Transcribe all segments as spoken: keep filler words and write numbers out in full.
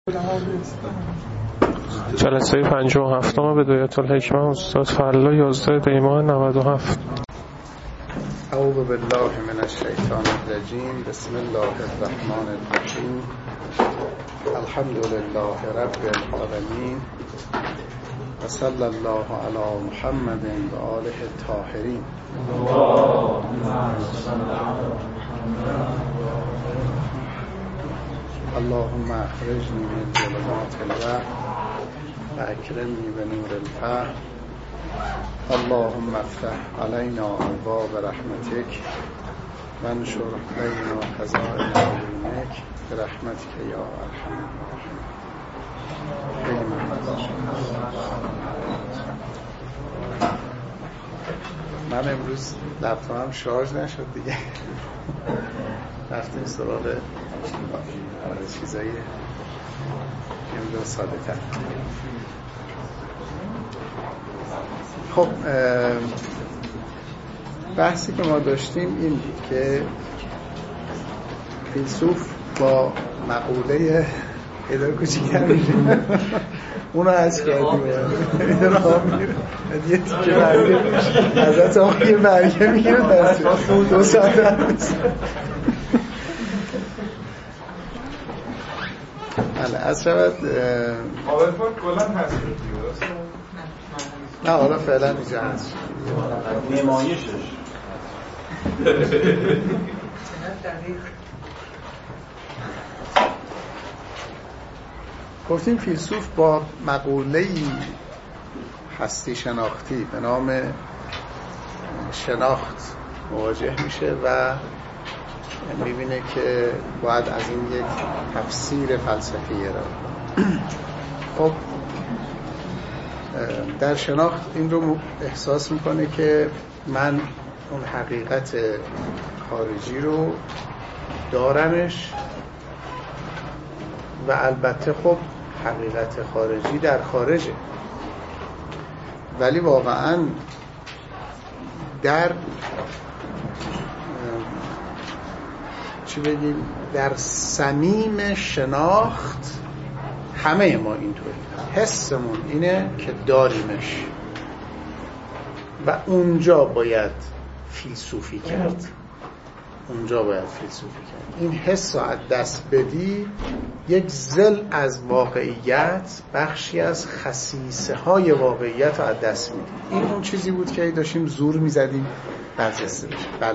جلسه پنجاه و هفتم بدایت الحکمه استاد فلا یازده دی ماه نود و هفت. اعوذ بالله من الشیطان الرجیم. بسم الله الرحمن الرحیم. الحمد لله رب العالمین و صلی الله علی محمد و آله الطاهرین. اللهم اخرجنی من ظلمات الوهم و اکرمنی بنور الفهم. اللهم افتح علینا ابواب رحمتک و انشر علینا خزائن علمک برحمتک یا ارحم الراحمین. خیلی ممنون. من امروز لپتاپم شارژ نشد دیگه. رفتیم سراغ چیزایی امروز ساده تر. خب بحثی که ما داشتیم این بود که فیلسوف با مقوله اداره کوچیک‌تر میشه اونو از کردیم اداره ها میگیره یه تیکه برگه میشه ازت آقا یه برگه میگیره دو ساعت هم میشه. از شود آوال پاک کلن هست نه حالا فعلا اینجا هست نمایشش گفتیم فیلسوف با مقوله‌ای هستی شناختی به نام شناخت مواجه میشه و میبینه که باید از این یک تفسیر فلسفی را خب در شناخت این رو احساس میکنه که من اون حقیقت خارجی رو دارمش و البته خب حقیقت خارجی در خارجه، ولی واقعا در چی بگیم در صمیم شناخت همه ما اینطوری حسمون اینه که داریمش و اونجا باید فیلسوفی کرد اونجا باید فیلسوفی کرد این حس رو از دست بدی یک ذل از واقعیت، بخشی از خصیصه های واقعیت رو از دست میدی. این اون چیزی بود که داشتیم زور میزدیم برجسته بشه. بله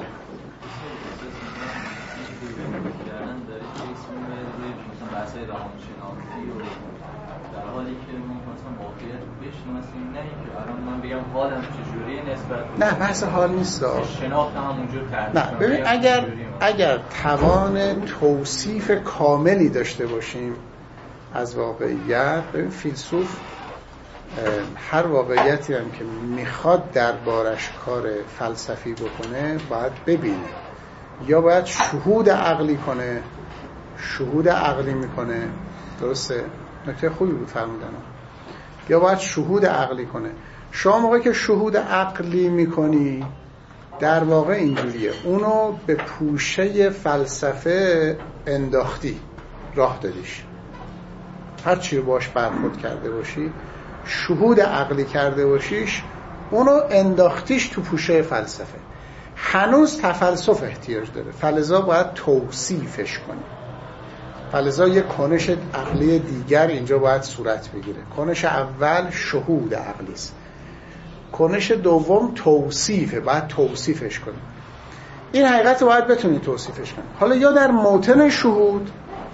نه بحث حال نیست. شناخت هم اونجور کرد. نه ببین اگر اگر توان توصیف کاملی داشته باشیم از واقعیت، ببین فیلسوف هر واقعیتی هم که میخواد دربارش کار فلسفی بکنه باید ببینه، یا باید شهود عقلی کنه. شهود عقلی میکنه، درسته؟ نکته خوبی بود فرمودن. یا باید شهود عقلی کنه. شما موقعی که شهود عقلی میکنی در واقع اینجوریه، اونو به پوشه فلسفه انداختی، راه دادیش. هر چی رو باش برخورد کرده باشی، شهود عقلی کرده باشیش، اونو انداختیش تو پوشه فلسفه. هنوز تفلسف احتیاج داره، فلذا باید توصیفش کنی. فلذا یک کنش عقلی دیگر اینجا باید صورت بگیره. کنش اول شهود عقلی است، کنش دوم توصیفه، باید توصیفش کنی. این حقیقت رو باید بتونی توصیفش کنی. حالا یا در موطن شهود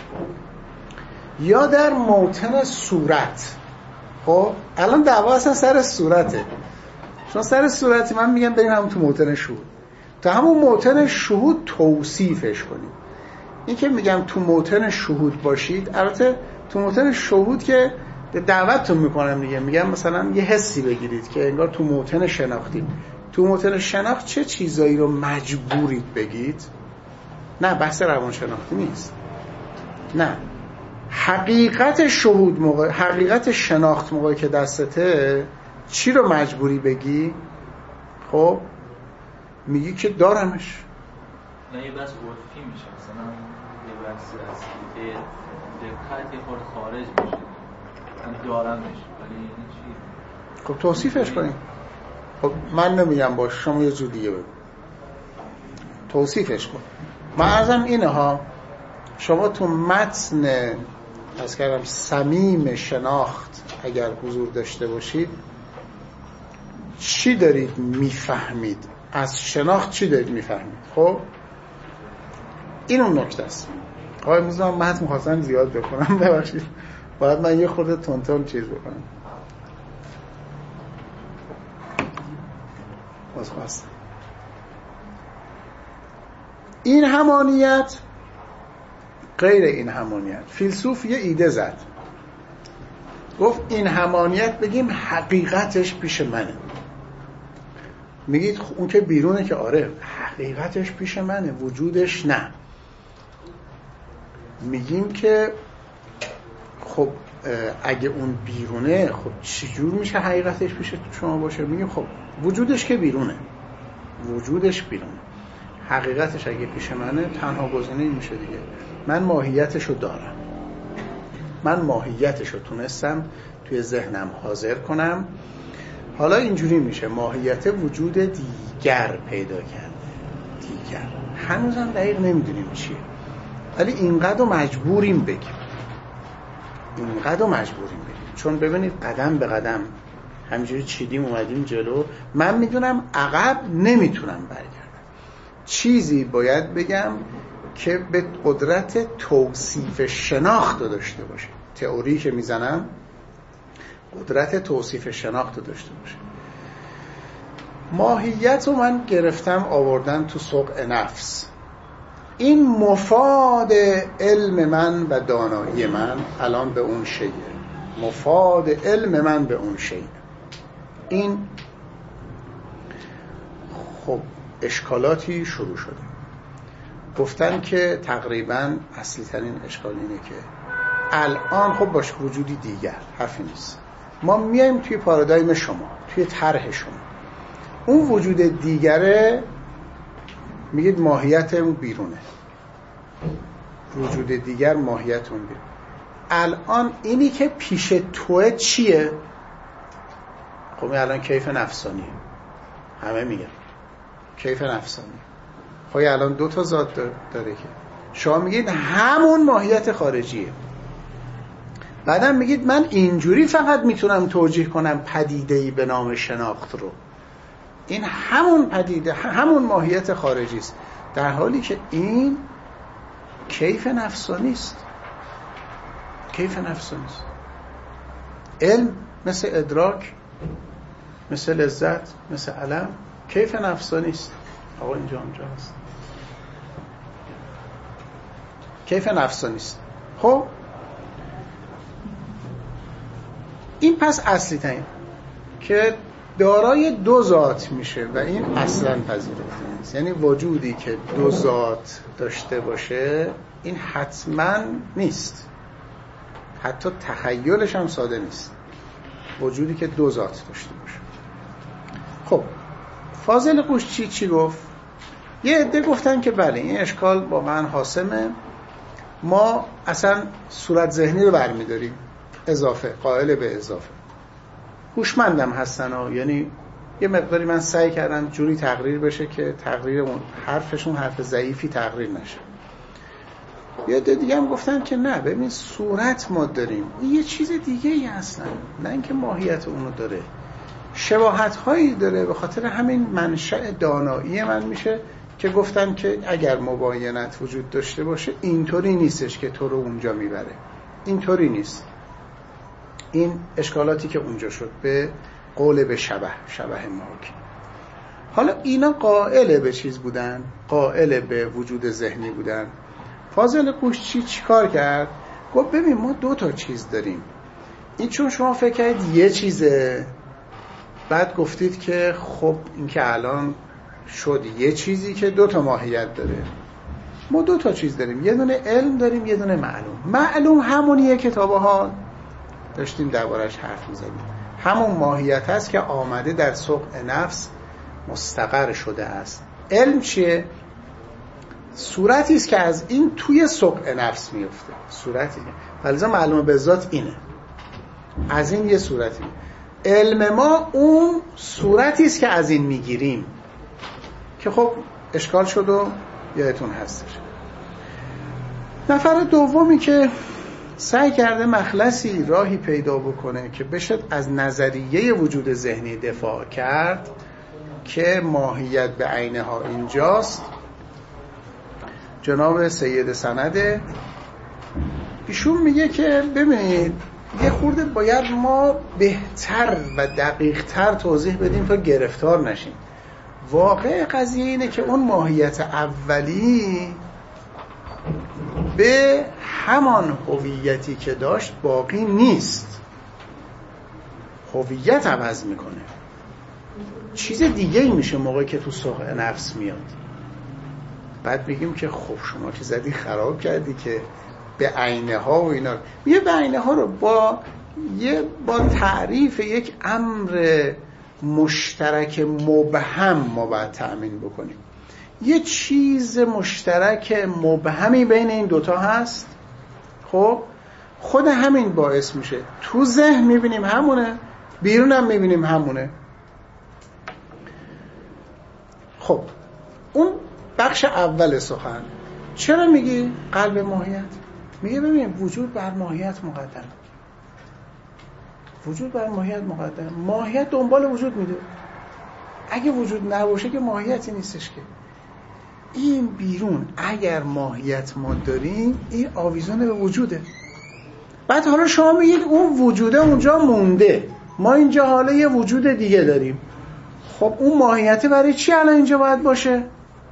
یا در موطن صورت. خب الان دعوا اصلا سر صورته. چون سر صورتی من میگم بریم همون تو موطن شهود، تا همون موطن شهود توصیفش کنیم. این که میگم تو موطن شهود باشید، البته تو موطن شهود که دعوتتون میکنم دیگه، میگم مثلا یه حسی بگیرید که انگار تو موطن شناختی. تو موطن شناخت چه چیزایی رو مجبورید بگید؟ نه بحث روانشناختی نیست. نه حقیقت شهود موقع، حقیقت شناخت موقعی که دستته چی رو مجبوری بگی؟ خب میگی که دارمش. نه یه بحث عرفی میشه، مثلا یه بحث از دیگه دقت یه خورده خارج میشه، من دارمش، ولی این چی؟ خب توصیفش کنیم. خب من نمیگم باش، شما یه جور دیگه بگو توصیفش کن. من عرضم اینه ها، شما تو متن از کردم صمیم شناخت اگر حضور داشته باشید چی دارید میفهمید؟ از شناخت چی دارید میفهمید؟ خب این اون نکته است. آقای موزه من متن می‌خواستم زیاد بکنم، ببخشید باید من یه خورده تونتون چیز بکنم. باز خواستم این همانیت غیر این همانیت. فیلسوف یه ایده زد، گفت این همانیت بگیم حقیقتش پیش منه. میگید اون که بیرونه که آره حقیقتش پیش منه، وجودش نه. میگیم که خب اگه اون بیرونه خب چجور میشه حقیقتش پیش شما باشه؟ میگیم خب وجودش که بیرونه، وجودش بیرونه، حقیقتش اگه پیش منه تنها گزینه این میشه دیگه، من ماهیتشو دارم، من ماهیتشو تونستم توی ذهنم حاضر کنم. حالا اینجوری میشه ماهیت وجود دیگر پیدا کرده. دیگر هنوزم دقیق نمیدونیم چیه، ولی اینقدر مجبوریم بگیم، اینقدر مجبوریم بگیم، چون ببینید قدم به قدم همینجوری چیدیم اومدیم جلو. من میدونم عقب نمیتونم برگردم. چیزی باید بگم که به قدرت توصیف شناخت داشته باشه. تئوری که میزنم قدرت توصیف شناخت داشته باشه. ماهیت رو من گرفتم آوردم تو سوق نفس. این مفاد علم من و دانایی من الان به اون شیء، مفاد علم من به اون شیء. این خب اشکالاتی شروع شده. گفتن که تقریبا اصلی ترین اشکال اینه که الان خب باش وجودی دیگر حرفی نیست، ما میایم توی پارادایم شما، توی طرح شما، اون وجود دیگره میگید ماهیت اون بیرونه، وجود دیگر ماهیت اون بیرونه. الان اینی که پیش توه چیه؟ خب الان کیف نفسانی، همه میگن کیف نفسانی. خب الان دو تا ذات داره که شما میگید همون ماهیت خارجیه، بعدم میگید من اینجوری فقط میتونم توجیه کنم پدیده‌ای به نام شناخت رو. این همون پدیده، همون ماهیت خارجی است، در حالی که این کیف نفسانی است. کیف نفسانی است. علم مثل ادراک، مثل لذت، مثل علم، کیف نفسانی است. آقا اینجا اونجا هست، کیف نفسانی است. خب این پس اصلی ترین که دارای دو ذات میشه و این اصلا پذیرفته نیست. یعنی وجودی که دو ذات داشته باشه این حتما نیست، حتی تخیلش هم ساده نیست، وجودی که دو ذات داشته باشه. خب فاضل قوشچی چی گفت؟ یه عده گفتن که بله این اشکال واقعا حاسمه، ما اصلا صورت ذهنی رو برمیداریم، اضافه، قائل به اضافه. هوشمندم هستن ها، یعنی یه مقداری من سعی کردم جوری تقریر بشه که تقریرمون حرفشون حرف ضعیفی تقریر نشه. یه عده دیگه هم گفتن که نه، ببین صورت ما داریم، این یه چیز دیگه ای هستن، نه اینکه ماهیت اونو داره، شباهت هایی داره. به خاطر همین منشأ دانایی من میشه که گفتن که اگر مباینت وجود داشته باشه اینطوری نیستش که تو رو اونجا میبره، اینطوری نیست. این اشکالاتی که اونجا شد به قول به شبه، شبه ماک. حالا اینا قائل به چیز بودن، قائل به وجود ذهنی بودن. فاضل قوشچی چی کار کرد؟ گفت ببین ما دو تا چیز داریم، این چون شما فکر کردید یه چیزه، بعد گفتید که خب این که الان شد یه چیزی که دو تا ماهیت داره. ما دو تا چیز داریم، یه دونه علم داریم، یه دونه معلوم. معلوم همونیه که تا به حال داشتیم دربارش حرف می‌زدیم، همون ماهیت هست که آمده در سوق نفس مستقر شده است. علم چیه؟ صورتی است که از این توی سقع نفس میفته، صورتی فلزا معلومه به ذات اینه، از این یه صورتی. علم ما اون صورتی است که از این میگیریم که خب اشکال شد و یادتون هستش. نفر دومی که سعی کرده مخلصی راهی پیدا بکنه که بشه از نظریه وجود ذهنی دفاع کرد که ماهیت به عینها اینجاست، جناب سید سنده. ایشون میگه که ببینید یه خورده باید ما بهتر و دقیقتر توضیح بدیم تا گرفتار نشیم. واقع قضیه اینه که اون ماهیت اولی به همان هویتی که داشت باقی نیست، هویت عوض میکنه، چیز دیگه ای میشه موقعی که تو سقع نفس میاد. بعد بگیم که خب شما که زدی خراب کردی که به عینه ها و اینا. یه به عینه ها رو با یه با تعریف یک امر مشترک مبهم ما باید تأمین بکنیم. یه چیز مشترک مبهمی بین این دوتا هست، خب خود همین باعث میشه تو ذهن میبینیم همونه، بیرون هم میبینیم همونه. خب اون بخش اول سخن چرا میگی قلب ماهیت؟ میگه ببین وجود بر ماهیت مقدم، وجود بر ماهیت مقدم، ماهیت دنبال وجود میده. اگه وجود نباشه که ماهیتی نیستش که. این بیرون اگر ماهیت ما داریم این آویزون به وجوده. بعد حالا شما میگید اون وجوده اونجا مونده، ما اینجا حالا یه وجود دیگه داریم. خب اون ماهیت برای چی الان اینجا باید باشه؟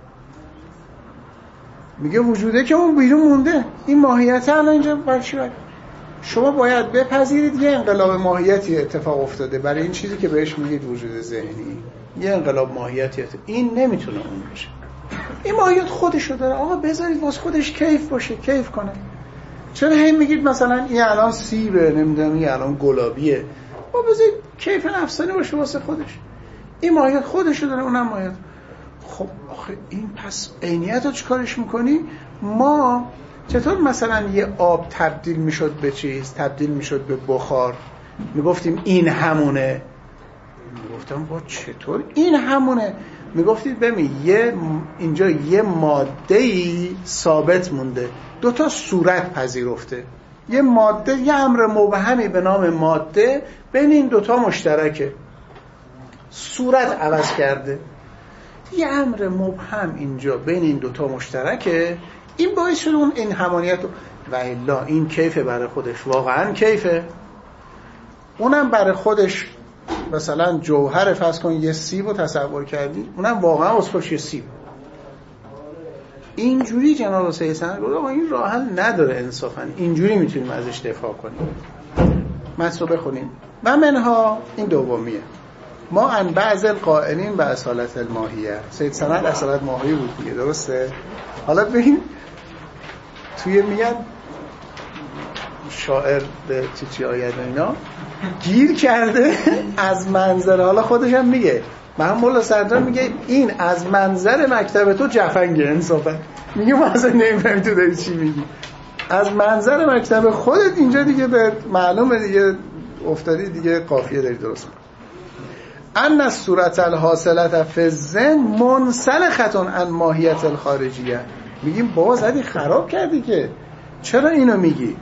میگه وجوده که اون بیرون مونده، این ماهیت الان اینجا برای چی باید؟ شما باید بپذیرید یه انقلاب ماهیتی اتفاق افتاده برای این چیزی که بهش میگید وجود ذهنی. یه انقلاب ماهیتی اتفاق. این نمیتونه اون باشه. این ماهیت خودشو داره. آقا بذارید واسه خودش کیف باشه، کیف کنه. چرا هی میگید مثلا این الان سیبه، نمیدونم این الان گلابیه؟ با بذارید کیف نفسانی باشه واسه خودش. این ماهیت خودشو داره، اونم ماهیت. خب آخه این پس عینیت رو چیکارش میکنی؟ ما چطور مثلا یه آب تبدیل میشد به چیز، تبدیل میشد به بخار، میگفتیم این همونه. میگفتم با چطور این همونه؟ میگفتید ببین یه اینجا یه ماده‌ای ثابت مونده، دو تا صورت پذیرفته، یه ماده، یه امر مبهمی به نام ماده بین این دوتا مشترکه، صورت عوض کرده. یه امر مبهم اینجا بین این دوتا مشترکه، این باعث شده اون این همانیت و الا این کیفه برای خودش، واقعا کیفه. اونم برای خودش مثلا جوهر فرض کن یه سیب رو تصور کردی، اونم واقعا واسه خودش یه سیب. اینجوری جناب سید سند گفت این راه حل نداره انصافا، اینجوری میتونیم ازش دفاع کنیم. متن رو بخونیم. و منها این دومیه، ما ان بعض القائلین به اصالت الماهیه. سید سند اصالت ماهی بود دیگه، درسته؟ حالا ببین توی میگن شاعر به چی چی آید و اینا گیر کرده از منظر، حالا خودش هم میگه، محمد مولا صدرا میگه این از منظر مکتب تو جفنگه انصافا. میگه ما اصلا نمیفهمی تو داری چی میگی، از منظر مکتب خودت اینجا دیگه به معلومه دیگه افتادی دیگه، قافیه داری درست میگی. ان الصورت الحاصلة فی الذهن منسلخة عن ماهیت الخارجیه. میگیم بابا زدی خراب کردی که، چرا اینو میگی؟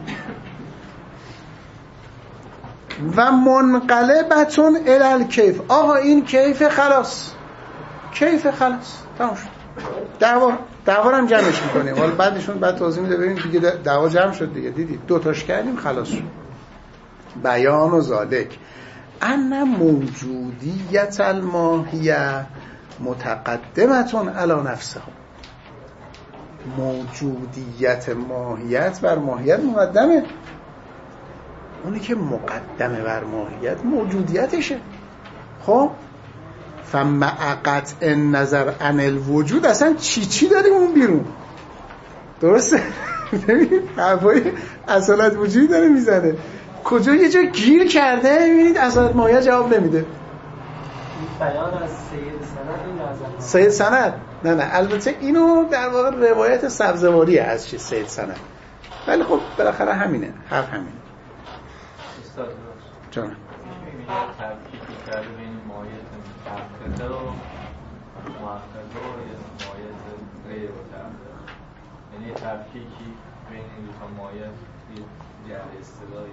و منقلبتون الی الکیف. آقا این کیف خلاص، کیف خلاص تمام شد. دعوا دعوا هم جمعش میکنیم. حالا بعدشون بعد توضیح میده ببین دیگه دعوا جمع شد دیگه، دیدی دو تاش کردیم خلاص شد. بیان و ذالک ان موجودیت الماهیه متقدمتون علی نفسها. موجودیت ماهیت بر ماهیت مقدمه. اونی که مقدمه بر ماهیت موجودیتشه. خب فمع قطع نظر عن الوجود اصلا چی چی داریم اون بیرون، درسته؟ ببینید حرفای اصالت وجودی داره میزنه، کجا یه جا گیر کرده. ببینید اصالت ماهیت جواب نمیده. بیان از سید سند این لازم سید سند نه نه البته اینو در واقع روایت سبزواری از چی سید سند، ولی خب بالاخره همینه، حرف همینه. استاد جان میگه تفکیک کرده بین مایت متأخره و مؤخره و مایت غیر متأخره، یعنی تفکیکی بین این دو تا مایت یه اصطلاحی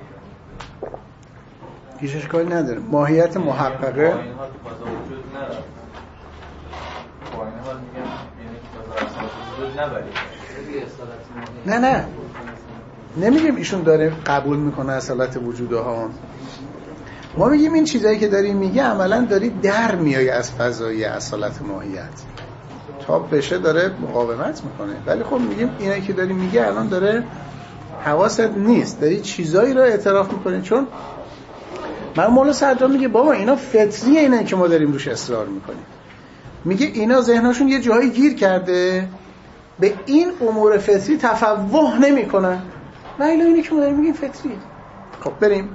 هیچ اشکالی نداره. ماهیت محققه با این حال فضا وجود نداره، با این حال میگم یعنی فضا اساس وجود نبرید. نه نه نمیگیم ایشون داره قبول میکنه اصالت وجودها، ما میگیم این چیزایی که داری میگه عملا داری در میای از فضای اصالت ماهیت تا بشه داره مقاومت میکنه، ولی خب میگیم اینایی که داری میگه الان داره حواست نیست، داری چیزایی رو اعتراف میکنی. چون من مولا صدرا میگه بابا اینا فطریه، اینه که ما داریم روش اصرار میکنیم. میگه اینا ذهنشون یه جایی گیر کرده، به این امور فطری تفوه نمیکنن، و اینا اینه که ما داریم میگیم فطریه. خب بریم.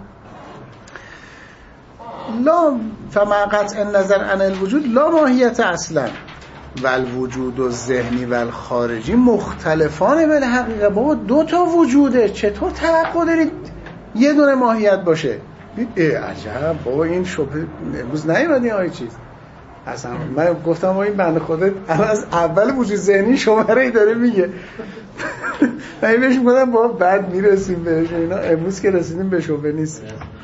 لا فما قطع النظر عن الوجود لا ماهیت اصلا والوجود و ذهنی و الخارجی مختلفانه به حقیقه. بابا دو تا وجوده، چطور توقع دارید یه دونه ماهیت باشه؟ ای عجب بابا این شبه امروز نیومد این آیه چیز اصلا. من گفتم آقا این بنده خدا از اول وجود ذهنی شماره‌ای داره میگه. من بهش میگم بابا بعد میرسیم بهش، اینا امروز که رسیدیم به شبه نیست.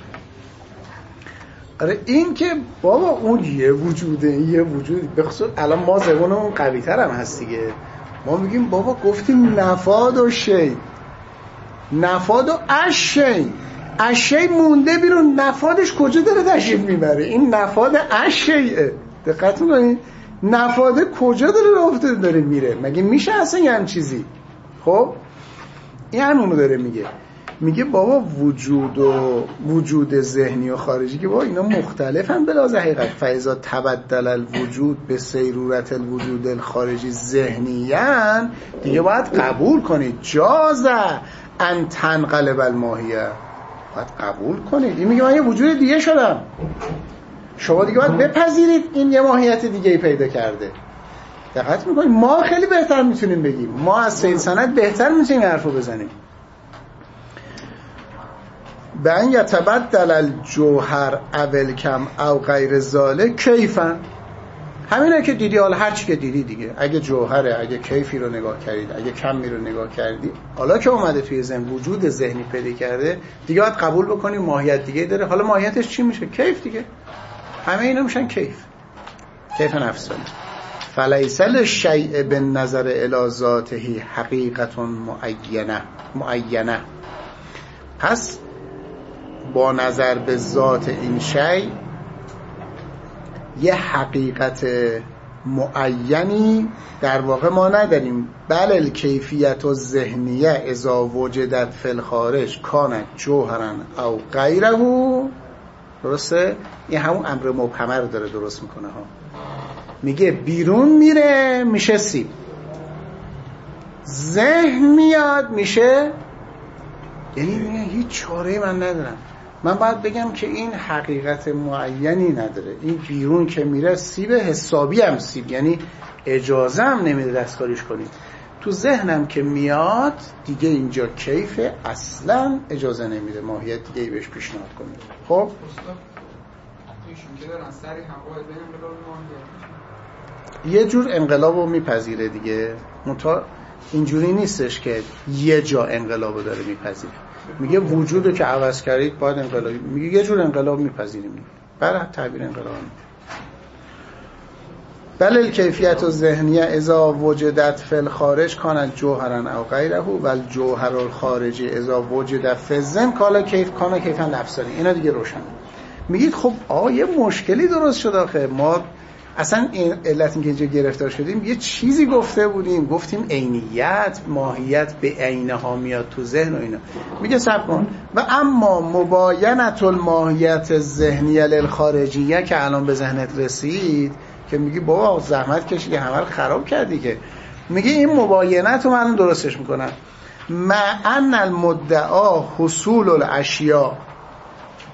آره این که بابا اون یه وجوده، یه وجود به خصوص الان ما زبانمون قوی تر هم هست دیگه. ما میگیم بابا گفتیم نفاد و شی، نفاد و اشی، اشی مونده بیرون، نفادش کجا داره تشریف میبره؟ این نفاد اشیه، دقت میکنین؟ نفاده کجا داره راه افتاده داره میره؟ مگه میشه اصلا یه هم چیزی؟ خب این همونو داره میگه. میگه بابا وجود و وجود ذهنی و خارجی که بابا اینا مختلفن بلا حقیقت. فاذا تبدل الوجود به سیرورت الوجود الخارجی ذهنیاً، دیگه باید قبول کنید جازه ان تنقلب الماهیه، باید قبول کنید. این میگه من یه وجود دیگه شدم، شما دیگه باید بپذیرید این یه ماهیت دیگه ای پیدا کرده. دقت میکنید؟ ما خیلی بهتر میتونیم بگیم، ما از سید سند بهتر میتونیم حرفو بزنیم. به ان یتبدل الجوهر اول کم او غیر ذالک کیفن، همینه که دیدی، حالا هر چی که دیدی دیگه، اگه جوهره، اگه کیفی رو نگاه کردید، اگه کمی رو نگاه کردی، حالا که اومده توی ذهن وجود ذهنی پیدا کرده، دیگه باید قبول بکنی ماهیت دیگه داره. حالا ماهیتش چی میشه؟ کیف دیگه. همه اینا میشن کیف، کیف نفسانی. فلیس للشیء بالنظر الی ذاته حقیقت معینه معینه، پس با نظر به ذات این شیء یه حقیقت معینی در واقع ما نداریم. بل الکیفیت و ذهنیه اذا وجدت فی الخارج کانت جوهرا او غیره. درسته؟ این همون امر مبهمه رو داره درست میکنه ها. میگه بیرون میره میشه سیب، ذهن میاد میشه، یعنی میگه هیچ چاره‌ای من ندارم، من باید بگم که این حقیقت معینی نداره. این بیرون که میره سیب حسابی هم سیب، یعنی اجازه هم نمیده دستکاریش کنید. تو ذهنم که میاد دیگه اینجا کیف، اصلا اجازه نمیده ماهیت دیگه ای بهش پیشنهاد کنید. خب یه جور انقلابو میپذیره دیگه، منتها اینجوری نیستش که یه جا انقلابو داره میپذیره. میگه وجودو که عوض کردید باید انقلابی، میگه یه جور انقلاب میپذیریم. برای تعبیر انقلاب بل الکیفیت و ذهنیه اذا وجدت فی الخارج کانت جوهرا او غیره و الجوهر الخارجی اذا وجدت فی الذهن کالا کیف کانا کیفا نفسانی. اینا دیگه روشن. میگید خب آقا یه مشکلی درست شد آخه، ما اصلا این علت این که اینجا گرفتار شدیم یه چیزی گفته بودیم، گفتیم عینیت ماهیت به عینه ها میاد تو ذهن و اینا. میگه صبر کن و اما مباینت الماهیت ذهنیه للخارجیه که الان به ذهنت رسید که میگی بابا زحمت کشیدی همه رو خراب کردی، که میگه این مباینت رو من درستش میکنم. مع ان المدعا حصول الاشیاء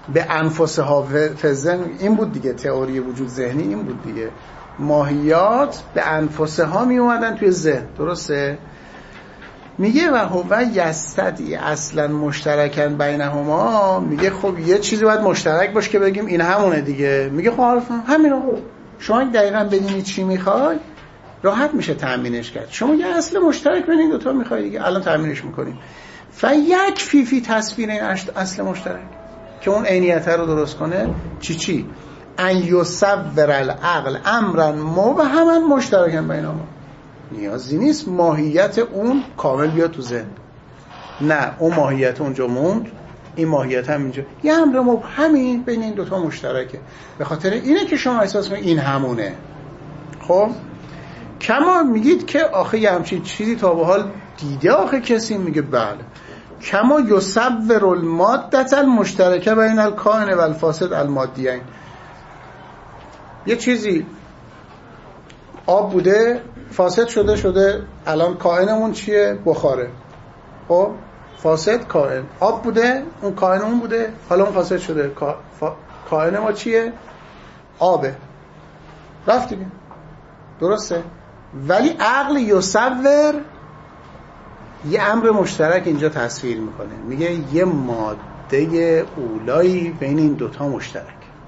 به انفسها فزن، این بود دیگه تئوری وجود ذهنی، این بود دیگه، ماهیات به انفسها می اومدن توی ذهن، درسته؟ میگه و هو یستدعی اصلا مشترکن بینهما، میگه خب یه چیزی باید مشترک باشه که بگیم این همونه دیگه. میگه خب همین، شما دقیقاً بدونید چی میخوای راحت میشه تأمینش کرد. شما یه اصل مشترک بین این دوتا میخوای دیگه، الان تأمینش میکنیم. فیک فی فی تصویر این اصل مشترک که اون عینیت رو درست کنه چی چی ان یصور العقل امرا مبهما مشترکا بینهما. نیازی نیست ماهیت اون کامل بیاد تو ذهن، نه اون ماهیت اونجا موند، این ماهیت هم اینجا، یه امر مبهمی بین این دوتا مشترکه. به خاطر اینه که شما احساس کنید این همونه. خب کما میگید که آخه یه همچین چیزی تا به حال دیده آخه کسی؟ میگه بله. کما یصور المادة المشترکه بین الکائن و الفاسد المادیین. یه چیزی آب بوده فاسد شده شده الان کائنمون چیه؟ بخاره. خب فاسد کائن، آب بوده اون کائنمون بوده حالا اون فاسد شده، کائن ما چیه؟ آبه. رفت دیگه، درسته؟ ولی عقل یصور یه امر مشترک اینجا تصویر میکنه، میگه یه ماده اولایی بین این دوتا مشترک،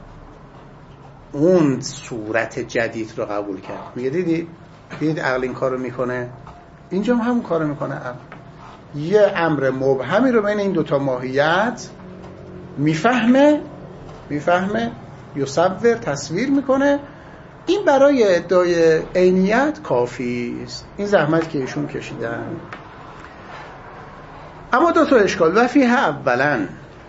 اون صورت جدید رو قبول کرد. میگه دیدید دیدید عقل این کارو میکنه، اینجا هم همون کارو میکنه. عقل یه امر مبهمی رو بین این دوتا ماهیت میفهمه میفهمه یصور تصویر میکنه. این برای ادعای عینیت کافی است، این زحمت که ایشون کشیدن. اما دو تا اشکال و فیه اولا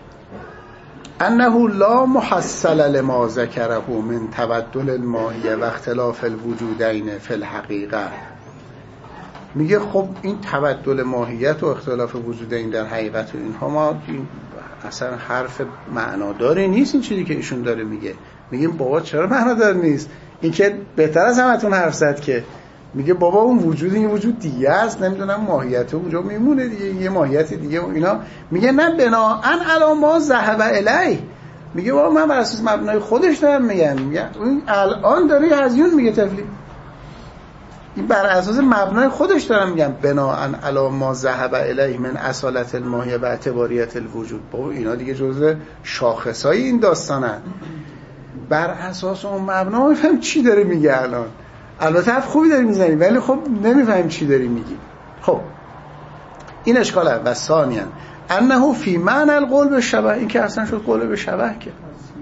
انه لا محصل لما ذکره من تبدل الماهیه و اختلاف الوجودین فی الحقیقه. میگه خب این تبدل ماهیت و اختلاف وجودین در حقیقت و اینها ما اصلا حرف معناداری نیست. این چیزی که ایشون داره میگه، میگیم بابا چرا معنادار نیست؟ این که بهتر از همتون حرف زد که میگه بابا اون وجود این وجود دیگه است، نمیدونم ماهیت اونجا میمونه دیگه، یه ماهیت دیگه و اینا. میگه نه بناءن علی ما ذهب الیه، میگه بابا من بر اساس مبنای خودش دارم میگم، میگه این الان داره هزیون میگه تفلی، این بر اساس مبنای خودش دارم میگم بناءن علی ما ذهب الیه من اصالت الماهیه و اعتباریت الوجود. بابا اینا دیگه جزء شاخصای این داستانن، بر اساس اون مبنا میفهم چی داره میگه. الان البته حرف خوبی داری میزنی ولی خب نمیفهم چی داری میگی. خب این اشکاله. و ثانیاً انه فی معنی القول به شبه، این که اصلا شد قول به شبه که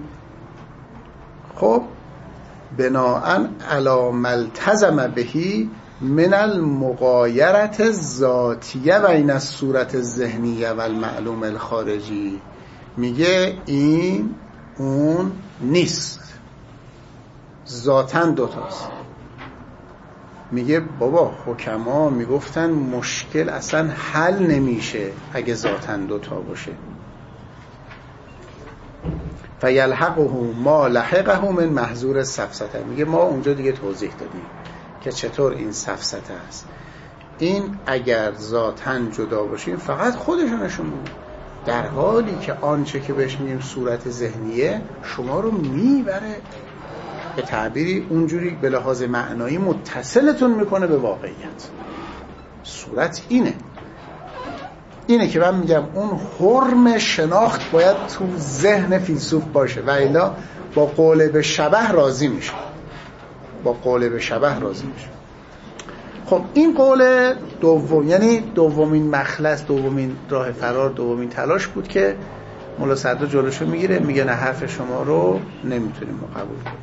خب بناءً علی ملتزم بهی من المغایرت الذاتیه بین الصورت الذهنیه و المعلوم الخارجی. میگه این اون نیست، ذاتاً دوتاست. میگه بابا حکما میگفتن مشکل اصلا حل نمیشه اگه ذاتاً دوتا باشه. فیلحقه ما لحقه من محظور السفسطه. میگه ما اونجا دیگه توضیح دادیم که چطور این سفسطه است. این اگر ذاتاً جدا باشیم فقط خودشونشون بود، در حالی که آنچه که بهش میگیم صورت ذهنیه شما رو میبره به تعبیری اونجوری به لحاظ معنایی متصلتون میکنه به واقعیت. صورت اینه اینه که من میگم اون حرم شناخت باید تو ذهن فیلسوف باشه و الا با قول به شبه راضی میشه، با قول به شبه راضی میشه. خب این قول دوم، یعنی دومین مخلص، دومین راه فرار، دومین تلاش بود که مولا صدرا جلوشو میگیره، میگه نه حرف شما رو نمیتونیم ما قبول کنیم.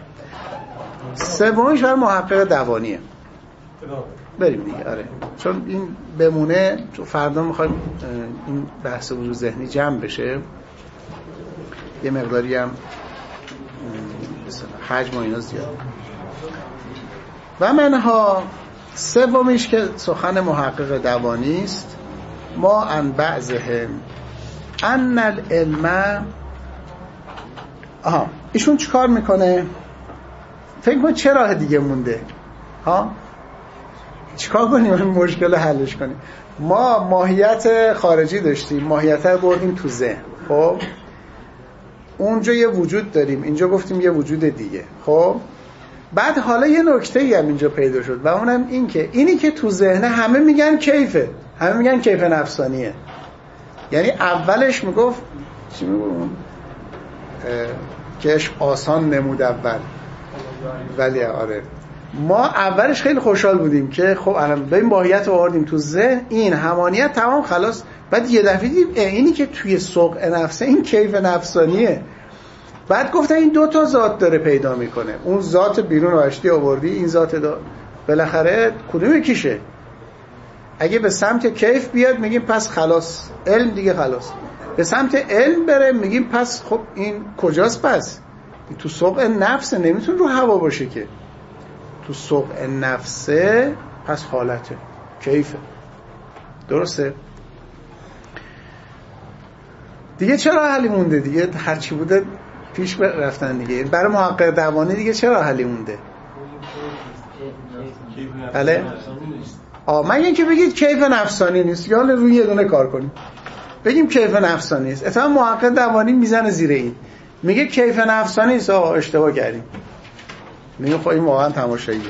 سومیش بر محقق دوانیه. بریم دیگه. آره چون این بمونه، چون فردا میخوایم این بحث وجود ذهنی جمع بشه، یه مقداری هم حجم و اینا زیاد. و منها سومیش که سخن محقق دوانی است، ما ان بعضهم ان العلم. آها ایشون چیکار میکنه؟ فکر کنم چه راه دیگه مونده؟ ها چیکار کنیم این مشکل حلش کنیم؟ ما ماهیت خارجی داشتیم، ماهیت رو بردیم تو ذهن. خب اونجا یه وجود داریم، اینجا گفتیم یه وجود دیگه. خب بعد حالا یه نکته‌ای هم اینجا پیدا شد و اونم این که اینی که تو ذهن همه میگن کیفه، همه میگن کیف نفسانیه. یعنی اولش میگفت چی میگم کهش آسان نمود اول، ولی آره ما اولش خیلی خوشحال بودیم که خب الان به این ماهیت آوردیم تو ذهن، این همانیت تمام خلاص. بعد یه دفعه دیدیم اینی که توی سوق نفسه این کیف نفسانیه. بعد گفتن این دو تا ذات داره پیدا میکنه، اون ذات بیرون آشتی آوردی، این ذات دا بالاخره کدوم یکیشه؟ اگه به سمت کیف بیاد میگیم پس خلاص علم دیگه خلاص، به سمت علم بره میگیم پس خب این کجاست؟ پس تو سوق نفسه، نمیتون رو هوا باشه که تو سوق نفسه، پس حالته کیفه. درسته؟ دیگه چرا حلی مونده؟ دیگه هرچی بوده پیش رفتن دیگه. برای محقق دوانی دیگه چرا حلی مونده؟ بله؟ آه من یکی بگید کیف نفسانی نیست، یا روی یه دونه کار کنیم بگیم کیف نفسانی نیست. اتفاقا محقق دوانی میزنه زیر این، میگه کیف نفسانی نیست، آقا اشتباه کردیم. میگه خب این واقعا تماشاییه.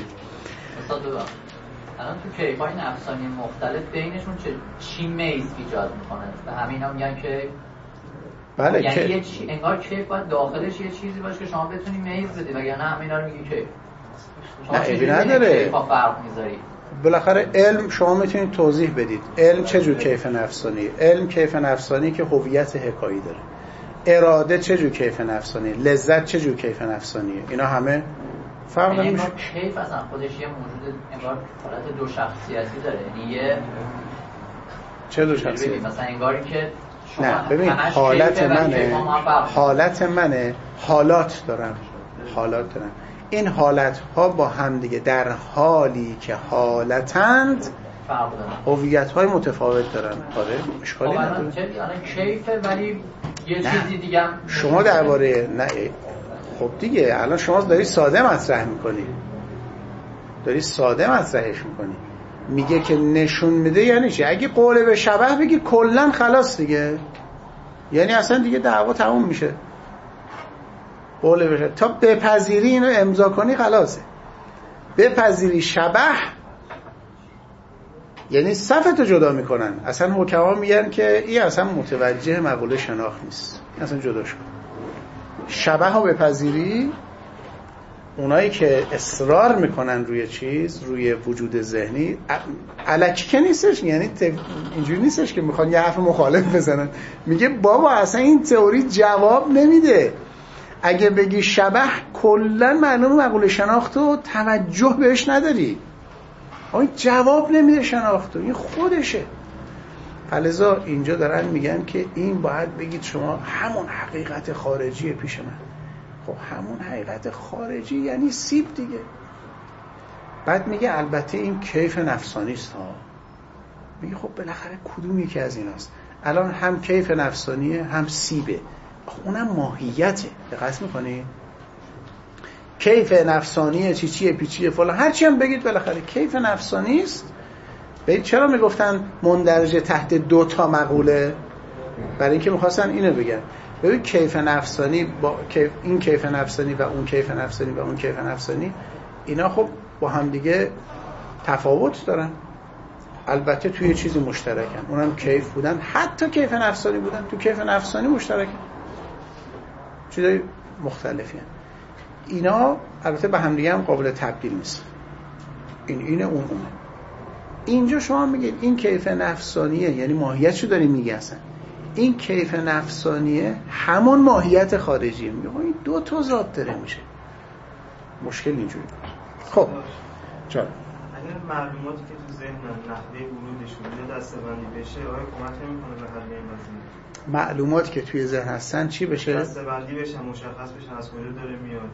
الان تو کیفای نفسانی مختلف بینشون چه چی میز ایجاد میکنه؟ به همینا میگن که بله یعنی که... یه چی... انگار کیف باید داخلش یه چیزی باشه که شما بتونی میز بدی، وگرنه همینا رو میگی کیف. نه ایبی نداره. با فرق میذاری. بالاخره علم شما میتونید توضیح بدید علم چه جور کیف نفسانی؟ علم کیف نفسانی که هویت حکایی داره. اراده چه جور کیف نفسانی؟ لذت چه جور کیف نفسانیه؟ اینا همه فرق نمیشه. انگار کیف اصلا خودش یه موجود انگار حالت دو شخصیتی داره. یعنی یه چه دو شخصیتی؟ مثلا انگاری که نه ببین حالت منه، حالت منه، حالات دارم، حالات دارم. این حالت ها با هم دیگه در حالی که حالتند هویت های متفاوت دارن. آره اشکالی نداره. الان کیفه ولی یه چیزی دیگه هم شما درباره نه خب دیگه الان شما داری ساده مطرح میکنی، داری ساده مطرحش میکنی. میگه که نشون میده یعنی چی؟ اگه قول به شبه بگی کلن خلاص دیگه، یعنی اصلا دیگه دعوا تموم میشه. قول به شبه تا بپذیری اینو امضا کنی خلاصه. بپذیری شبه یعنی صفتو جدا میکنن. اصلا حکما میگن که این اصلا متوجه مقوله شناخت نیست، اصلا جداش کن. شبه ها بپذیری، اونایی که اصرار میکنن روی چیز، روی وجود ذهنی، الکی که نیستش، یعنی اینجوری نیستش که میخوان یه حرف مخالف بزنن. میگه بابا اصلا این تئوری جواب نمیده. اگه بگی شبه کلا معلومه مقوله شناختو توجه بهش نداری، این جواب نمیده شناختو، این خودشه. فلذا اینجا دارن میگن که این باید بگید شما همون حقیقت خارجی پیش من. خب همون حقیقت خارجی یعنی سیب دیگه. بعد میگه البته این کیف نفسانی است ها. میگه خب بالاخره کدوم یکی از ایناست؟ الان هم کیف نفسانیه هم سیبه، اونم ماهیته. دقت میکنی؟ کیف نفسانیه چی چیه پیچیه فلان هرچی هم بگید بالاخره کیف نفسانی است. ببین چرا میگفتن مندرجه تحت دو تا مقوله؟ برای اینکه میخواستن اینو بگن. ببین کیف نفسانی با کیف، این کیف نفسانی و اون کیف نفسانی و اون کیف نفسانی، اینا خب با هم دیگه تفاوت دارن. البته توی چیزی مشترکن، اونم کیف بودن، حتی کیف نفسانی بودن، تو کیف نفسانی مشترکن، چیزای مختلفی هن. اینا البته به هم دیگه هم قابل تبدیل نیست. این اینه اون اونه. اینجا شما میگید این کیف نفسانیه، یعنی ماهیتشو داریم میگه اصلا این کیف نفسانیه همون ماهیت خارجیه. میگه این دو تا ذات داره میشه. مشکل اینجوری. خب چرا اگر معلوماتی که تو ذهن نحوه ورودشون یا دسته‌بندی بشه آیا کمک نمی‌کنه به حل این قضیه؟ معلوماتی که توی ذهن هستن چی بشه؟ دسته‌بندی بشن، مشخص بشن از کجا داره میاد،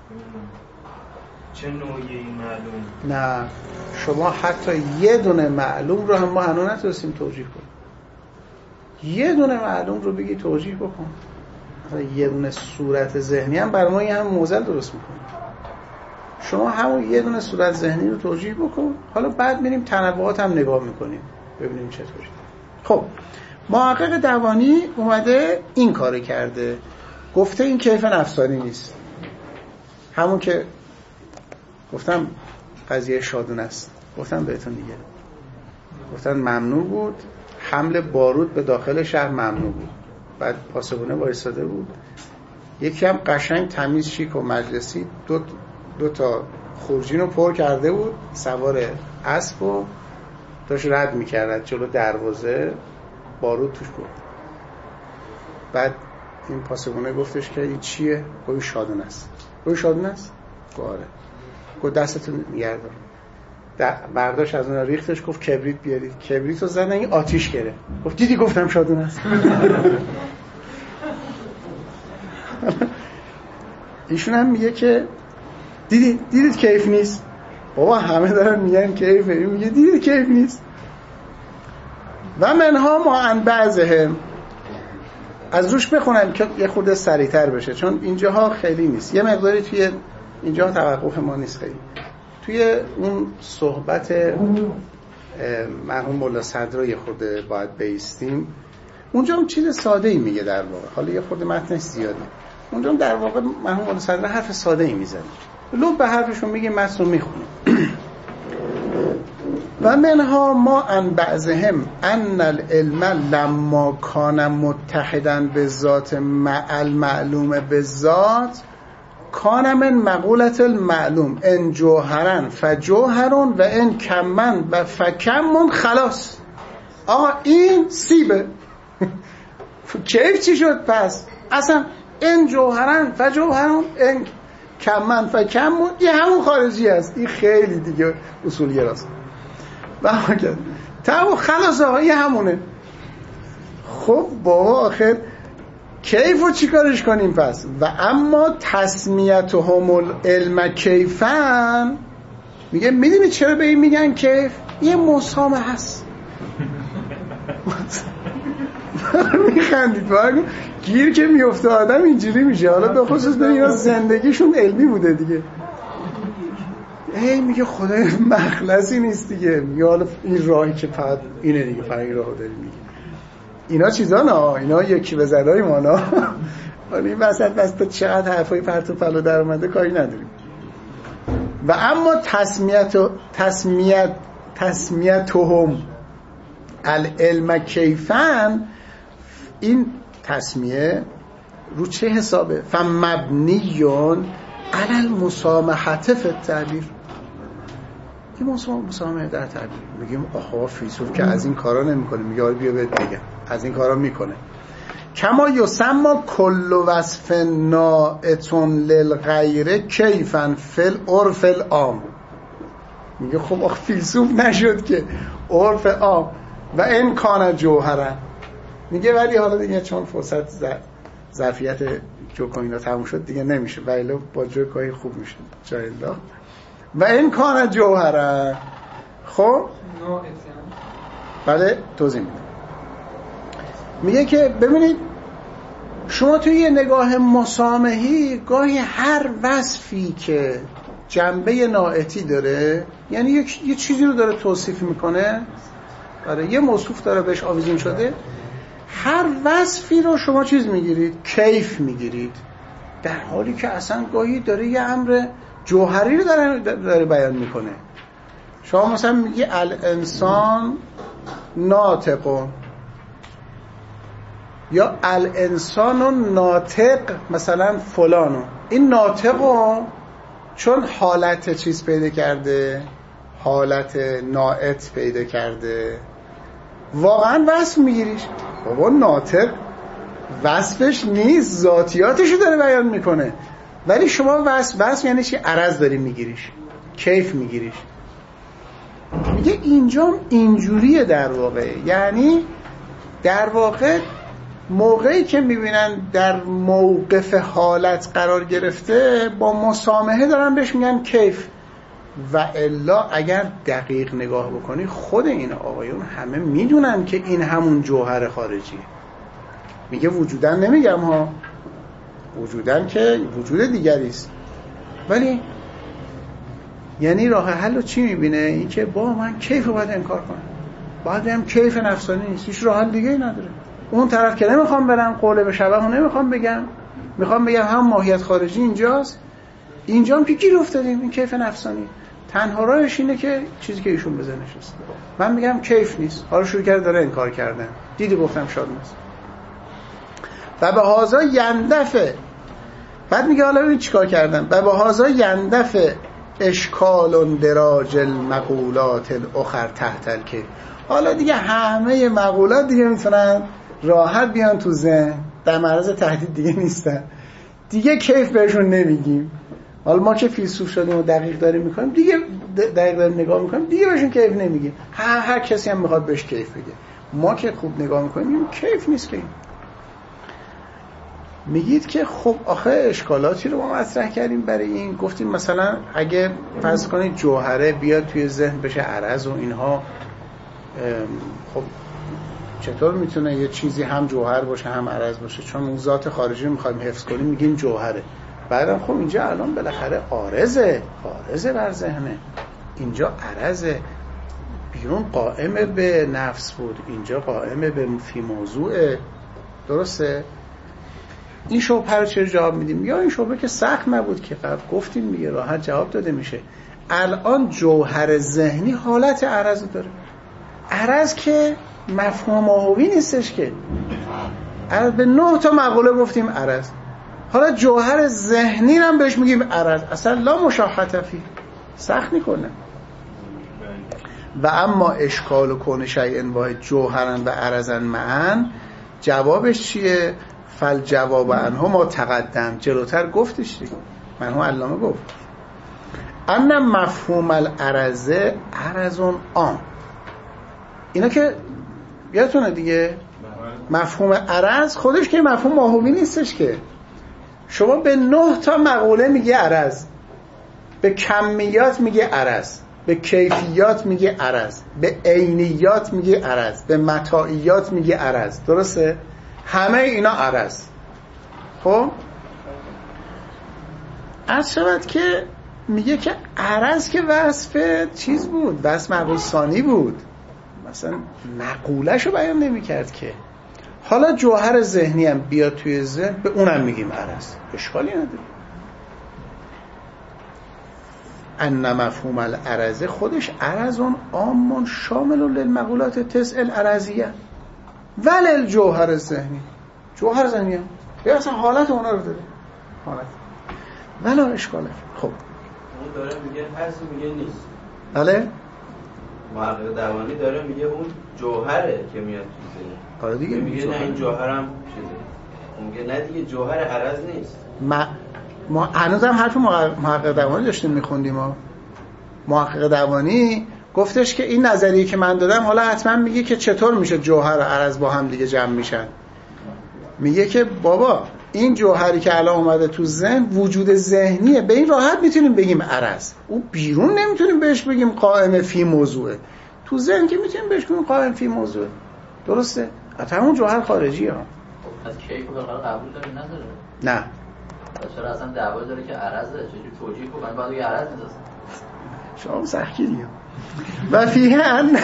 چه نوعی این معلوم. نه شما حتی یه دونه معلوم رو هم ما هنوز نتونستیم توجیه کنیم. یه دونه معلوم رو بگی توجیه بکن، مثلا یه دونه صورت ذهنی هم برای ما یه هم موزل درست میکنه. شما همون یه دونه صورت ذهنی رو توجیه بکن، حالا بعد میریم تنوعات هم نگاه میکنیم ببینیم چطوری. خب محقق دوانی اومده این کارو کرده. گفته این کیف نفسانی نیست. همون که گفتم قضیه شادون است، گفتم بهتون دیگه، گفتن ممنوع بود حمل بارود به داخل شهر، ممنوع بود. بعد پاسبونه وایساده بود، یکی هم قشنگ تمیز شیک و مجلسی دو, دو تا خورجین رو پر کرده بود، سوار اسب و داشت رد میکرد جلو دروازه، بارود توش بود. بعد این پاسبونه گفتش که این چیه؟ گوی شادون است. گوی شادون است؟ گواره. گو دستتون نگردار. برداشت از اون ریختش، گفت کبریت بیارید. کبریت رو زدن، این آتیش گرفت. گفت دیدی گفتم شادون است. ایشون هم میگه که دیدید دیدید کیف نیست. بابا همه دارن میگن کیفه، این میگه دیدید کیف نیست. و منها ما ان بعضهم، از روش بخونم که یه خورده سریعتر بشه، چون اینجاها خیلی نیست، یه مقداری توی اینجا توقف ما نیست. خیلی توی اون صحبت مرحوم مولا صدرا یه خورده باید بیستیم. اونجا هم چیز ساده ای میگه در واقع، حالا یه خورده متنش زیاده. اونجا هم در واقع مرحوم مولا صدرا حرف ساده ای میزنه، لب به حرفشون میگه، متن رو میخونه. و منها ما ان بعضهم ان العلم لما کان متحدا بالذات مع المعلوم بالذات کان من مقولت المعلوم ان جوهرن فجوهرون و ان کمن و فکمون خلاص. آقا این سیبه. کیف چی شد پس؟ اصلا ان جوهرن فجوهرون ان کمن فکمون، این همون خارجی است، این خیلی دیگه اصولگراست. و آخر تمام خلاص آقا این همونه. خب بابا آخر کیف رو چی کارش کنیم پس؟ و اما تسمیتهم العلم کیفن، میگه میدونی چرا به این میگن کیف؟ یه مسامه هست. میخندید باید گیر که میفته آدم اینجوری میشه. حالا به خصوص به اینا زندگیشون علمی بوده دیگه. ای میگه خدای مخلصی نیست دیگه، میگه حالا این راهی که فقط اینه دیگه، فقط این راهو داری میگه. اینا چیزا نه، اینا یکی به زدای ما نه. ولی این وسط بس تا چقدر حرفای پرت و پلا در اومده کاری نداریم. و اما تسمیت و تسمیت تسمیتهم العلم کیفن، این تسمیه رو چه حسابه؟ فمبنیون علی المسامحه فی التعبیر. این مسامحه در تعبیر. میگیم آها فیلسوف که از این کارا نمیکنه، میگه آره بیا بهت بگم از این کارا میکنه. کما یسمى کل وصف ناعتون للغیر کیفن فی العرف العام. میگه خب آخه فیلسوف نشد که عرف عام و این کان جوهرن. میگه ولی حالا دیگه چون فرصت ظرفیت جوکوینا تموم شد دیگه نمیشه، ولی با جوکوی خوب میشه جای الله. و این کان جوهره. خب بله توضیح میدم. میگه که ببینید شما توی یه نگاه مسامحی گاهی هر وصفی که جنبه ناعتی داره، یعنی یک یه چیزی رو داره توصیف میکنه، آره یه موصوف داره بهش آویزون شده، هر وصفی رو شما چیز میگیرید، کیف میگیرید، در حالی که اصلا گاهی داره یه امر جوهری رو داره, داره بیان میکنه. شما مثلا میگی الانسان ناطق، یا الانسان ناطق مثلا فلانو، این ناطقو چون حالت چیز پیدا کرده، حالت ناعت پیدا کرده، واقعا وصف میگیریش. بابا ناطق وصفش نیست، ذاتیاتشو داره بیان میکنه، ولی شما وصف وصف یعنی چی؟ عرض داری میگیریش، کیف میگیریش. میگه اینجا اینجوریه در واقع، یعنی در واقع موقعی که میبینن در موقف حالت قرار گرفته با مسامحه دارن بهش میگن کیف. و الا اگر دقیق نگاه بکنی خود این آقایون همه میدونن که این همون جوهر خارجیه. میگه وجودن نمیگم ها، وجودن که وجود دیگری است، ولی یعنی راه حل رو چی میبینه؟ این که با من کیف رو باید انکار کنم، باید هم کیف نفسانی نیست، هیچ راه حل دیگه ای نداره. اون طرف که نمیخوام برم قوله به شبه رو نمیخوام بگم، میخوام بگم هم ماهیت خارجی اینجاست، اینجا هم که گیر افتادیم، این کیف نفسانی. تنها راهش اینه که چیزی که ایشون بزنه نشسته. من میگم کیف نیست، حالا شروع کرده داره انکار کردن. دیدی گفتم شاد نیست. و به هازا یندفه، بعد میگه حالا ببین چیکار کردم. و به هازا یندفه اشکال دراج المقولات الاخر تحت الکیف. حالا دیگه همه مقولات دیگه میتونن راحت بیان تو ذهن، در معرض تهدید دیگه نیستن. دیگه کیف بهشون نمیگیم. حالا ما که فیلسوف شدیم و دقیق داریم میکنیم، دیگه دقیق داریم نگاه میکنیم، دیگه بهشون کیف نمیگیم. هر هر کسی هم میخواد بهش کیف بگه. ما که خوب نگاه میکنیم میگیم کیف نیست که این. میگید که خب آخه اشکالاتی رو ما مطرح کردیم برای این. گفتیم مثلا اگه فرض کنید جوهره بیاد توی ذهن بشه عرض و اینها، خب چطور میتونه یه چیزی هم جوهر باشه هم عرض باشه؟ چون اون ذات خارجی رو میخوایم حفظ کنیم میگیم جوهره. بعدم خب اینجا الان بالاخره عارضه، عارضه بر ذهنه، اینجا عرضه، بیرون قائم به نفس بود، اینجا قائم به فی موضوعه. درسته؟ این شبهه رو چه جواب میدیم؟ یا این شبهه که سخت نبود که قبل گفتیم میگه راحت جواب داده میشه. الان جوهر ذهنی حالت عرض داره. عرض که مفهوم ماهوی نیستش که. عرض به نه تا مقوله گفتیم عرض. حالا جوهر ذهنی هم بهش میگیم عرض. اصلا لا مشاحته فی، سخت میکنه. و اما اشکال و کون شیء واحد جوهرن و عرضن معا، جوابش چیه؟ فل جواب عنه ما تقدم، جلوتر گفتش دیگه، منو علامه گفت ان مفهوم العرضه عرضون عام. اینا که یادتونه دیگه، مفهوم عرض خودش که مفهوم ماهوی نیستش که. شما به نه تا مقوله میگه عرض، به کمیات میگه عرض، به کیفیات میگه عرض، به عینیات میگه عرض، به متاعیات میگه عرض. درسته؟ همه اینا عرض. خب از شود که میگه که عرض که وصف چیز بود، وصف مقول ثانی بود، مثلا مقوله‌شو بیان نمی‌کرد که. حالا جوهر ذهنی هم بیاد توی ذهن، به اونم میگیم عرض، اشکالی نداره. ان مفهوم العرضه خودش عرضون عامون شامل للمقولات تسع العرضیه ولل جوهر ذهنی. جوهر ذهنی هم یا اصلا حالت اونا رو داره، حالت ولا اشکاله. خب اون داره میگه هست، میگه نیست. بله محقق دوانی داره میگه اون جوهره که میاد تو ذهن. آره دیگه میگه نه این جوهرم چیزه. اون میگه نه دیگه جوهر عرض نیست. ما ما هنوزم حرف محقق دوانی داشتیم میخوندیم. ما محقق دوانی گفتش که این نظریه که من دادم حالا حتما میگه که چطور میشه جوهر و عرض با هم دیگه جمع میشن. میگه که بابا این جوهری که الان اومده تو ذهن وجود ذهنیه، به این راحت میتونیم بگیم عرض. او بیرون نمیتونیم بهش بگیم قائم فی موضوعه، تو ذهن که میتونیم بهش بگیم قائم فی موضوعه. درسته؟ حتی همون جوهر خارجی ها. از کیف رو قبول داری نداره؟ نه. چرا اصلا دعوا داره که عرضه؟ چجوری توجیه کنن بعد یه عرض میذارن؟ شما سخیری ها. و فیه ان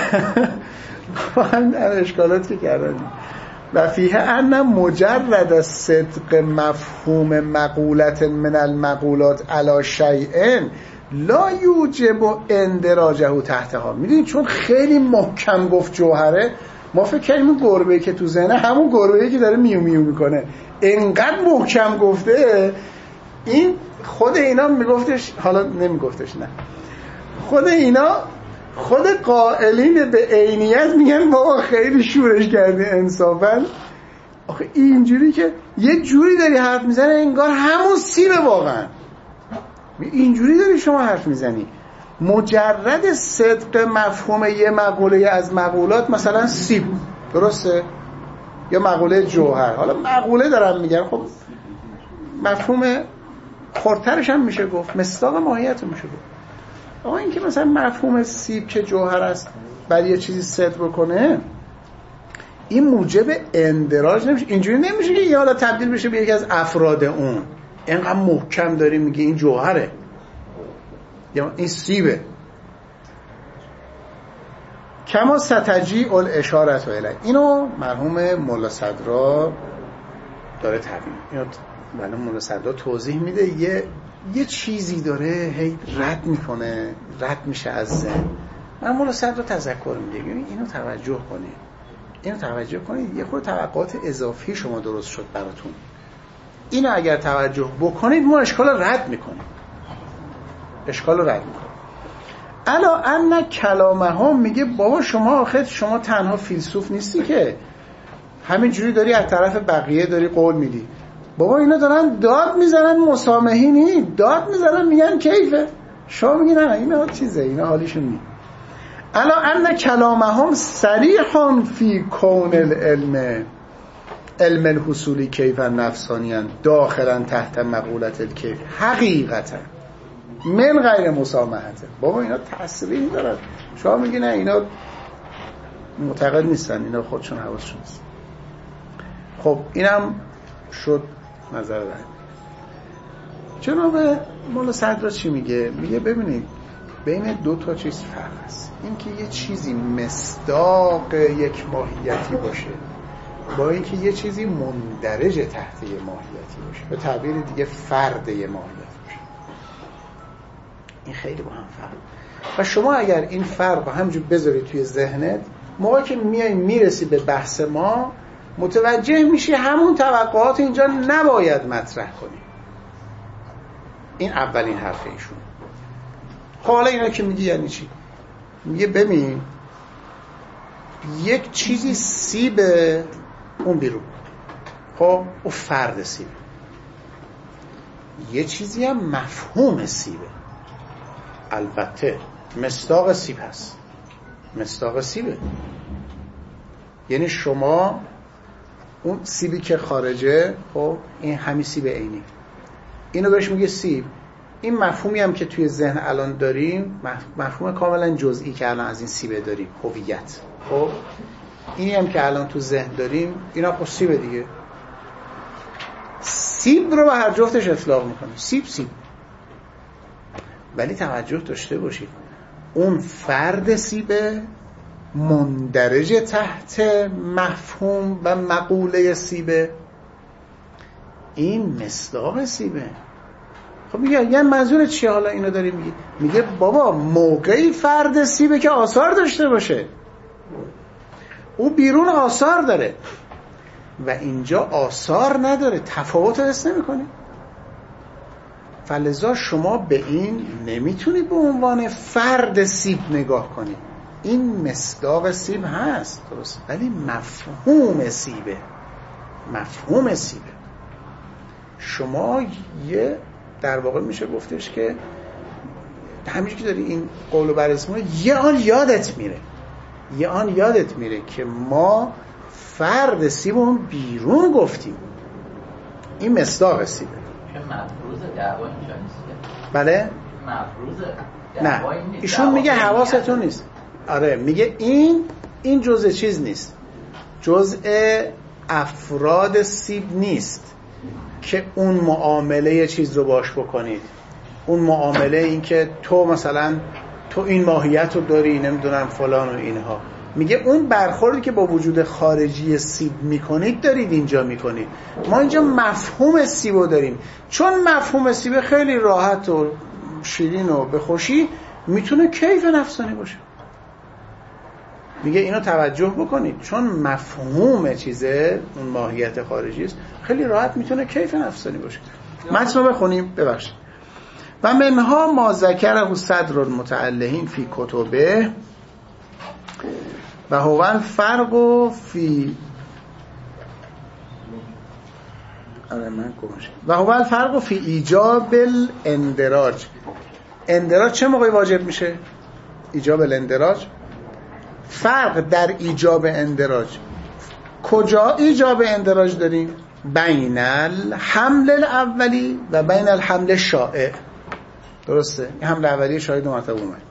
هم اشکالات که کردن. و فیه ان مجرد صدق مفهوم مقولت من المقولات علی شیء لا یوجب اندراجه تحتها. میدونید چون خیلی محکم گفت جوهره، ما فکر کردیم اون گربه‌ای که تو ذهنه همون گربه‌ای که داره میو میو میکنه. اینقدر محکم گفته، این خود اینا میگفتش، حالا نمیگفتش، نه خود اینا، خود قائلین به عینیت میگن بابا خیلی شورش کردی انصافا. آخه اینجوری که یه جوری داری حرف میزنه انگار همون سیبه واقعا. اینجوری داری شما حرف میزنی. مجرد صدق مفهوم یه مقوله از مقولات، مثلا سیب، درسته؟ یا مقوله جوهر، حالا مقوله دارم میگن، خب مفهوم خردترش هم میشه گفت، مصداق ماهیت میشه گفت. آقا این که مثلا مفهوم سیب که جوهر است بعد یه چیزی صدق بکنه، این موجب اندراج نمیشه. اینجوری نمیشه که یه حالا تبدیل بشه به یکی از افراد اون. اینقدر محکم داری میگه این جوهره یا این سیبه. کما ستجی الاشارت و الی. اینو مرحوم مولا صدرا داره تبیین. اینو ولی مولا صدرا توضیح میده، یه یه چیزی داره هی رد میکنه، رد میشه از ذهن. من مولا صدرا تذکر میده، ببین اینو توجه کنید، اینو توجه کنید، یه خورده توقعات اضافی شما درست شد براتون، اینو اگر توجه بکنید ما اشکال رو رد میکنیم، اشکال رو رد میکنیم. الا ان کلامهم، میگه بابا شما آخه شما تنها فیلسوف نیستی که همینجوری داری از طرف بقیه داری قول میدی. بابا اینا دارن داد میزنن، مسامحینی داد میزنن، میگن کیفه، شما میگی نه اینا چیزه، اینا حالیشون نی. الا ان کلامهم صریح فی کون العلم، علم الحصولی کیفا نفسانیان داخلا تحت مقولت الکیف حقیقتا من غیر مسامحته. بابا اینا تصریح دارن، شما میگی نه اینا معتقد نیستن، اینا خودشون حواسشون نیست. خب اینم شد نظر رأی. جناب مولا صدرا چی میگه؟ میگه ببینید بین دو تا چیز فرق است، این که یه چیزی مصداق یک ماهیتی باشه با اینکه یه چیزی مندرج تحت یه ماهیتی باشه، به تعبیر دیگه فرد یه ماهیت باشه. این خیلی با هم فرق. و شما اگر این فرق رو همجور بذاری توی ذهنت، موقعی که میای میرسی به بحث ما متوجه میشی همون توقعات اینجا نباید مطرح کنی. این اولین حرف ایشون. حالا اینا که میگی یعنی چی؟ میگه ببین یک چیزی سیبه اون بیرون، خب اون فرد سیبه، یه چیزی هم مفهوم سیبه، البته مصداق سیب هست، مصداق سیبه، یعنی شما اون سیبی که خارجه، خب این همین سیب عینی، اینو بهش میگه سیب. این مفهومی هم که توی ذهن الان داریم مفهوم کاملا جزئی که الان از این سیبه داریم، هویت. خب اینی هم که الان تو ذهن داریم اینا خب سیبه دیگه. سیب رو به هر جفتش اطلاق میکنه، سیب سیب. ولی توجه داشته باشید اون فرد سیبه مندرج تحت مفهوم و مقوله سیبه، این مصداق سیبه. خب میگه یه منظور چیه حالا اینو داری میگی؟ میگه بابا موقعی فرد سیبه که آثار داشته باشه، او بیرون آثار داره و اینجا آثار نداره، تفاوت رو حس نمی‌کنی. فلذا شما به این نمیتونی به عنوان فرد سیب نگاه کنی. این مصداق سیب هست درست، ولی مفهوم سیبه، مفهوم سیبه. شما یه در واقع میشه گفتش که همینجور که داری این قولو بررسی یه آن یادت میره، یه آن یادت میره که ما فرد سیب اون بیرون گفتیم، این مصداق سیبه. مفروض دعوا اینجا نیست. بله؟ مفروض نه ایشون میگه حواستون نیست. آره میگه این این جزء چیز نیست، جزء افراد سیب نیست که اون معامله چیز رو باش بکنید. اون معامله این که تو مثلا تو این ماهیت رو داری نمیدونم فلان و اینها. میگه اون برخوردی که با وجود خارجی سیب میکنید دارید اینجا میکنید. ما اینجا مفهوم سیب رو داریم، چون مفهوم سیب خیلی راحت و شیرین و به خوشی میتونه کیف نفسانی باشه. میگه اینو توجه بکنید، چون مفهوم چیزه اون ماهیت خارجی است خیلی راحت میتونه کیف نفسانی باشه. متن رو بخونیم ببخشید. و منها ما ذکره صدر المتعلهین فی کتبه و هو الفرق فی آره من گمش و هو الفرق فی ایجاب الاندراج. اندراج چه موقعی واجب میشه؟ ایجاب الاندراج. فرق در ایجاب اندراج. کجا ایجاب اندراج داریم؟ بین الحمل الاولی و بین الحمل شائع. درسته؟ این حمل اولی شایع دو مرتبه اومد.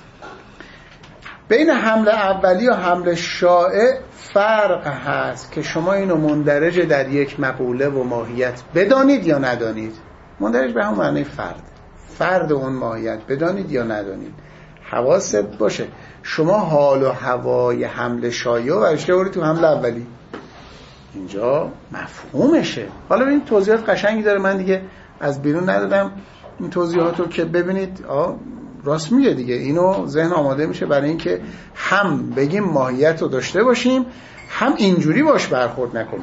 بین حمل اولی و حمل شائع فرق هست که شما اینو مندرج در یک مقوله و ماهیت بدانید یا ندانید. مندرج به همون معنی فرد، فرد اون ماهیت بدانید یا ندانید. حواست باشه. شما حال و هوای حمل شایع و اشته بردید تو حمل اولی. اینجا مفهومشه. حالا این توضیحات قشنگی داره، من دیگه از بیرون ندادم این توضیحات رو که ببینید آه راست میگه دیگه. اینو ذهن آماده میشه برای اینکه هم بگیم ماهیت رو داشته باشیم، هم اینجوری باش برخورد نکنیم.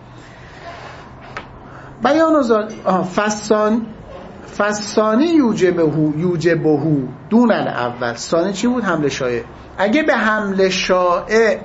بیان و زال فسان فسانی یوجبهو یوجبهو دون الاول. ثانی چی بود؟ حمل شایع. اگه به حمل شایع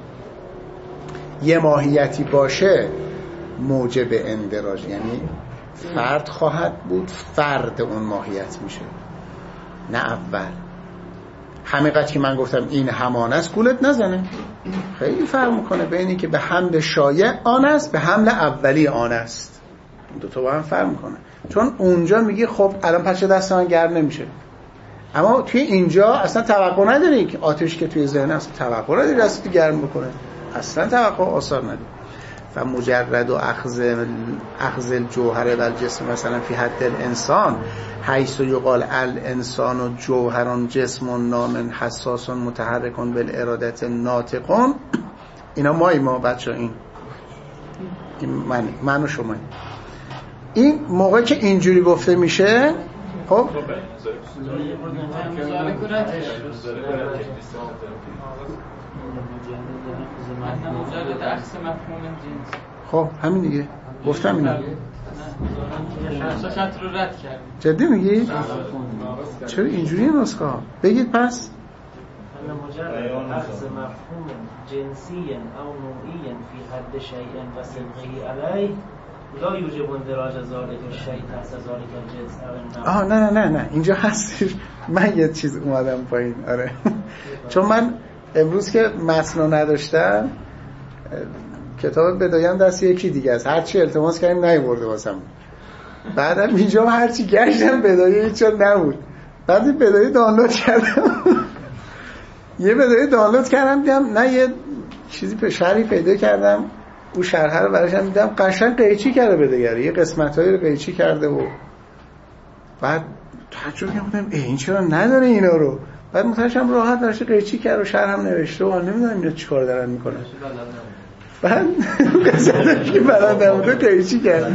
یه ماهیتی باشه موجب اندراج، یعنی فرد خواهد بود، فرد اون ماهیت میشه، نه اول. همینقدر که من گفتم این همان است گولت نزنه. خیلی فرق میکنه بین اینکه به حمل شایع آن است به حمل اولی آن است. این دو تا با هم فرق میکنه. چون اونجا میگی خب الان پس دست من گرم نمیشه، اما توی اینجا اصلا توقع نداری که آتش که توی ذهن است توقع نداری دستت گرم بکنه، اصلا توقع آثار نداری. و مجرد و اخذ اخذ الجوهر و الجسم مثلا فی حد الانسان حیث یقال الانسان و جوهران جسم نام حساس متحرکون بالارادت ناطقون. اینا مایی ما بچه این این من من و شما این موقعی که اینجوری گفته میشه خب خب همین دیگه گفتم اینا. جدی میگی؟ چرا اینجوری نسخه ها؟ بگید پس مجرد اخذ مفهوم جنسی او نوعی فی حد شیء و صدقه علیه لا یوجب اندراج ذلک الشیء تحت ذلک الجنس. آه نه نه نه نه اینجا هستش. من یه چیز اومدم پایین. آره چون من امروز که متن نداشتم کتاب بدایم دست یکی دیگه است، هرچی التماس کردیم نیورده واسم. بعدم اینجا هرچی گشتم بدایه هیچ جا نبود. بعد بدایه دانلود کردم یه بدایه دانلود کردم دیدم نه یه چیزی به شرحی پیدا کردم، اون شرح رو براشم دیدم قشنگ قیچی کرده بدهگری، یه قسمتایی رو قیچی کرده و بعد تعجب کردم این چرا نداره اینا رو. بعد متوجهم راحت براش قیچی کرد و شرح هم نوشته و نمیدونم اینا چیکار دارن میکنن. بعد قصه که بلد نبوده قیچی کرد.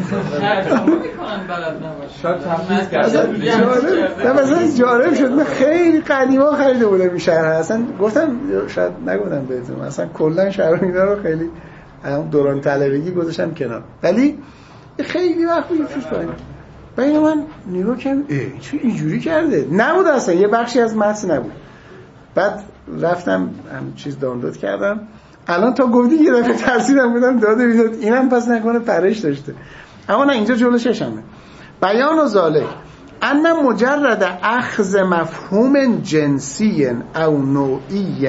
شاید تفریز کرد. نه مثلا جالب شد. من خیلی قدیما خریده بودم این شرح، اصلا گفتم شاید نگفتم بهتون، اصلا کلا شرح اینا رو خیلی دوران طلبگی گذاشتم کنار، ولی خیلی وقت میفروش کنم. و اینو من نگاه کردم ای چه اینجوری کرده، نبود اصلا یه بخشی از متن نبود. بعد رفتم هم چیز دانلود کردم. الان تا گفتی یه دفعه ترسیدم بودم داده بیداد اینم پس نکنه پرش داشته. اما نه اینجا جلو چشمه. بیان و ذالک ان مجرد اخذ مفهوم جنسی او نوعی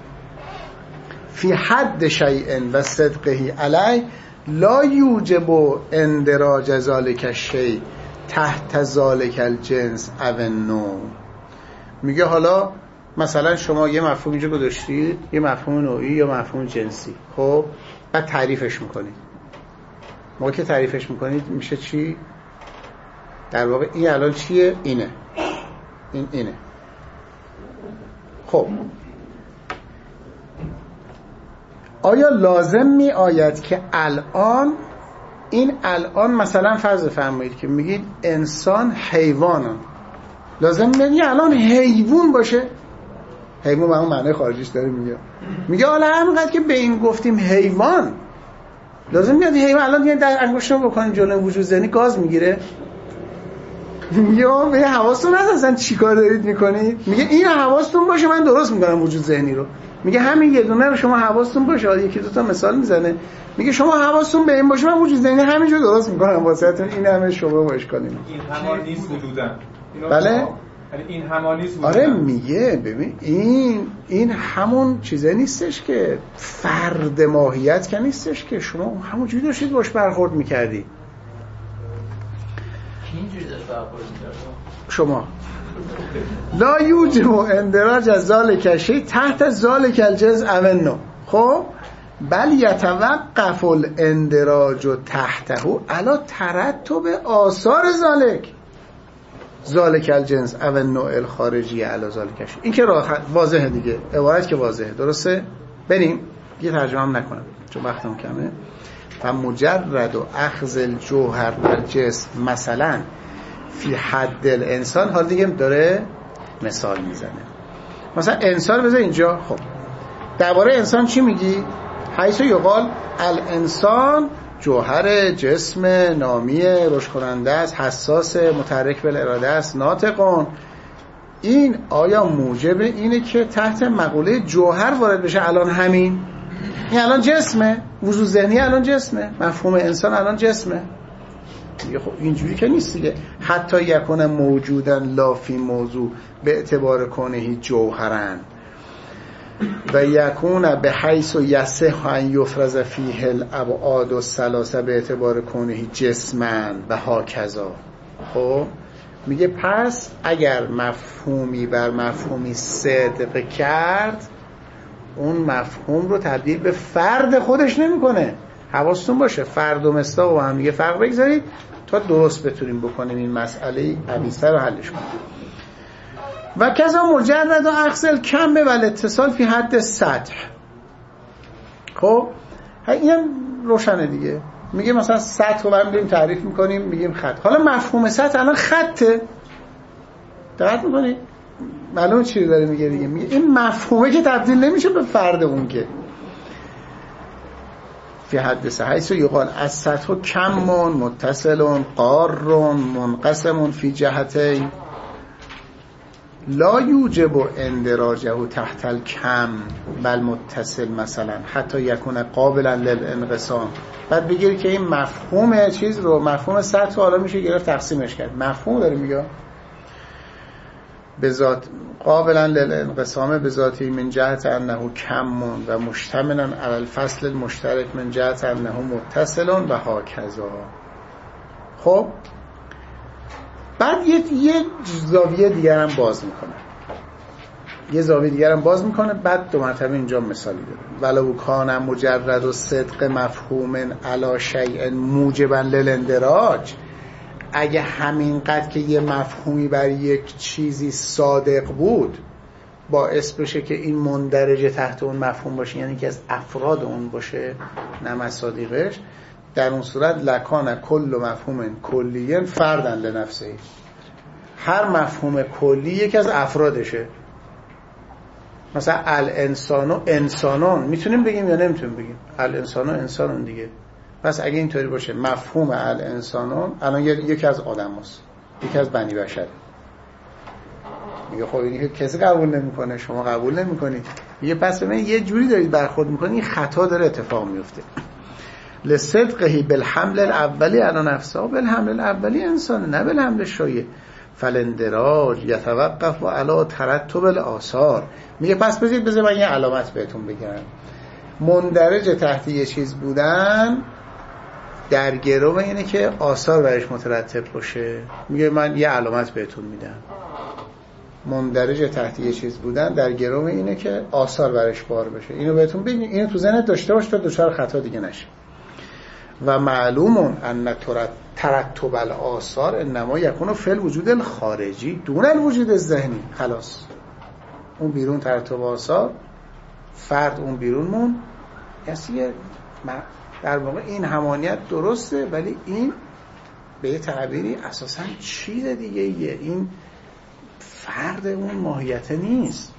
فی حد شیء و صدقه علی لا یوجب اندراج ذالک الشیء تحت ذالک الجنس او النوع. میگه حالا مثلا شما یه مفهوم اینجا گذاشتید، یه مفهوم نوعی یا مفهوم جنسی، خب بعد تعریفش میکنید. موقع که تعریفش میکنید میشه چی؟ در واقع این الان چیه؟ اینه این اینه. خب آیا لازم می آید که الان این الان مثلا فرض فرمایید که میگید انسان حیوانه، لازم میگه الان حیوان باشه؟ حیوان به اون معنی خارجیش داره میگه میگه حالا همینقدر که به این گفتیم حیوان لازم میاد حیوان الان دیگه در انگشتو بکنیم جلوی وجود ذهنی گاز میگیره؟ یا به حواستون هست اصلا چی کار دارید میکنید؟ میگه این حواستون باشه من درست میکنم وجود ذهنی رو. میگه همین یه دونه رو شما حواستون باشه. یکی دو تا مثال میزنه میگه شما حواستون به این باشه من وجود ذهنی همینجور درست میکنم واسهتون. این همه شبه و اشکالی نیست. این همان نیست حدوداً. بله این همان نیست. آره میگه ببین این این همون چیزه نیستش که فرد ماهیت که نیستش که شما همونجوری داشتید باش برخورد میکردی. اینجوری داشت برخورد میکرد شما لا یوجب اندراج از ذالک الشیء تحت ذالک الجنس او النوع. خب بل یتوقف الاندراج تحته علی ترتب آثار ذالک ذالک الجنس او النوع الخارجی علی ذالک الشیء. این که واضحه دیگه، عبارت که واضحه، درسته؟ بریم یه ترجمه هم نکنم چون وقتم کمه. فمجرد و اخذ الجوهر در جسم مثلا فی حد الانسان. حال دیگه داره مثال میزنه. مثلا انسان بذار اینجا. خب درباره انسان چی میگی؟ حیث یقال الانسان جوهر جسم نامی رشد کننده است، حساس، متحرک بالاراده است، ناطقون. این آیا موجب اینه که تحت مقوله جوهر وارد بشه؟ الان همین این الان جسمه، وجود ذهنی الان جسمه، مفهوم انسان الان جسمه. خب اینجوری که نیست دیگه. حتی یکون موجودن لا فی موضوع به اعتبار کنهی جوهرن و یکون به حیث و یصح ان یفرز فیه الابعاد و الثلاثه به اعتبار کنهی جسمن و هاکذا. خب میگه پس اگر مفهومی بر مفهومی صدق کرد، اون مفهوم رو تبدیل به فرد خودش نمیکنه. حواستون باشه فرد و مصداق و هم دیگه فرق بگذارید تا درست بتونیم بکنیم این مسئله عویض‌تر رو حلش کنیم. و کذا مجرد و اخذ الکم و الاتصال فی حد سطح. خب این روشنه دیگه. میگه مثلا سطح رو بریم تعریف میکنیم میگیم خط. حالا مفهوم سطح الان خطه. دقت میکنید؟ معلومه چی داره میگه دیگه. میگه این مفهومه که تبدیل نمیشه به فرد اون که فی حد حیث یقال از سطح کمون متصلون قارون منقسمون فی جهتین لا یوجب اندراجه تحت الکم بل متصل مثلا حتی یکون قابلا للانقسام. بعد بگیر که این مفهوم چیز رو مفهوم سطح حالا میشه گرفت تقسیمش کرد. مفهوم داره میگه به ذات قابلا للانقسام به ذاتی من جهت انه کمون و مشتملا علی الفصل المشترک من جهت انه متصلون و هاکذا. خب بعد یه, یه زاویه دیگر هم باز میکنه یه زاویه دیگر هم باز میکنه بعد دو مرتبه اینجا مثالی داره. ولو کان مجرد و صدق مفهوم علی شیء موجبا للاندراج. اگه همینقدر که یه مفهومی بر یک چیزی صادق بود باعث بشه که این مندرجه تحت اون مفهوم باشه، یعنی که از افراد اون باشه نه مصادیقش، در اون صورت لکان کل مفهوم کلیه فردن لنفسه. هر مفهوم کلی یکی از افرادشه. مثلا الانسانو انسانون میتونیم بگیم یا نمیتونیم بگیم؟ الانسانو انسانون دیگه. پس اگه اینطوری باشه مفهوم الانسانون الان یکی از آدم هست، یکی از بنی بشر. میگه خب اینی که کسی قبول نمیکنه، شما قبول نمیکنید. میگه پس به من یه جوری دارید برخورد میکنید این خطا داره اتفاق میفته. لصدقه بالحمل الاولی علی نفسه بالحمل الاولی انسان نه بالحمل شایع فالاندراج یتوقف علی ترتب الاثار. میگه پس بذارید بذار من یه علامت بهتون بگم. مندرج تحت یه چیز بودن در گرو اینه که آثار برش مترتب باشه. میگه من یه علامت بهتون میدم. مندرج تحت یه چیز بودن در گرو اینه که آثار برش بار بشه. اینو بهتون بگم، اینو تو ذهنت داشته باش تا دچار خطا دیگه نشه. و معلومون ان ترتب الاثار انما یکون فی الوجود الخارجی دون الوجود الذهنی. خلاص اون بیرون ترتب آثار، فرد اون بیرون مون. یعنی در واقع این همانیت درسته ولی این به یه تعبیری اساساً چیز دیگه ایه. این فرد اون ماهیت نیست.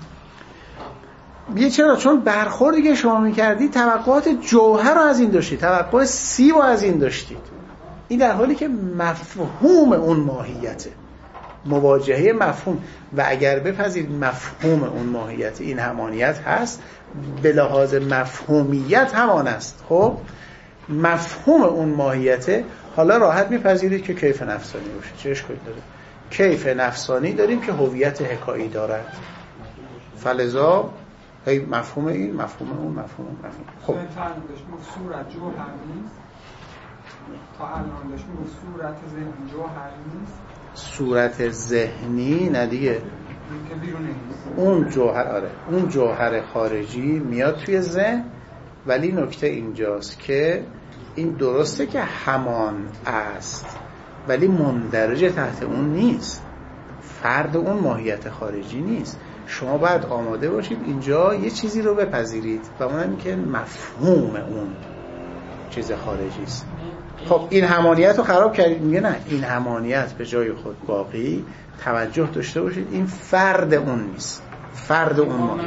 یه چرا؟ چون برخوردی که شما میکردید توقعات جوهر رو از این داشتید، توقع سی رو از این داشتید. این در حالی که مفهوم اون ماهیته، مواجهه مفهوم. و اگر بپذیرید مفهوم اون ماهیت این همانیت هست، به لحاظ مفهومیت همان است. خب مفهوم اون ماهیته. حالا راحت میپذیرید که کیف نفسانی باشه، چه اشکالی داره؟ کیف نفسانی داریم که هویت حکایی دارد. فلذا هی مفهوم این مفهوم اون مفهوم اون مفهوم. خب تا الان داشتیم صورت جوهر نیست، تا الان داشتیم صورت ذهنی جوهر نیست. صورت ذهنی نه دیگه، اون جوهر، آره اون جوهر خارجی میاد توی ذهن. ولی نکته اینجاست که این درسته که همان است ولی مندرج تحت اون نیست، فرد اون ماهیت خارجی نیست. شما باید آماده باشید اینجا یه چیزی رو بپذیرید و اونم که مفهوم اون چیز خارجی است. خب این همانیت رو خراب کردید. میگه نه، این همانیت به جای خود باقی، توجه داشته باشید این فرد اون نیست، فرد اون ماهیت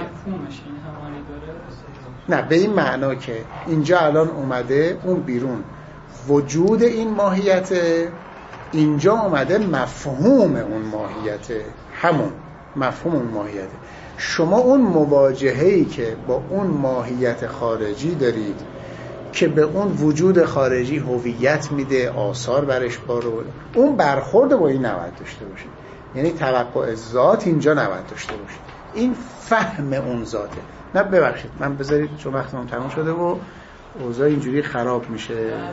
نه، به این معنا که اینجا الان اومده اون بیرون وجود این ماهیت، اینجا اومده مفهوم اون ماهیت، همون مفهوم اون ماهیت. شما اون مواجهه‌ای که با اون ماهیت خارجی دارید که به اون وجود خارجی هویت میده، آثار برش بارو، اون برخورد با این نباید داشته باشید. یعنی توقع ذات اینجا نباید داشته باشید، این فهم اون ذاته. نه ببخشید من بذارید چون وقتم تموم شده و اوضاع اینجوری خراب میشه.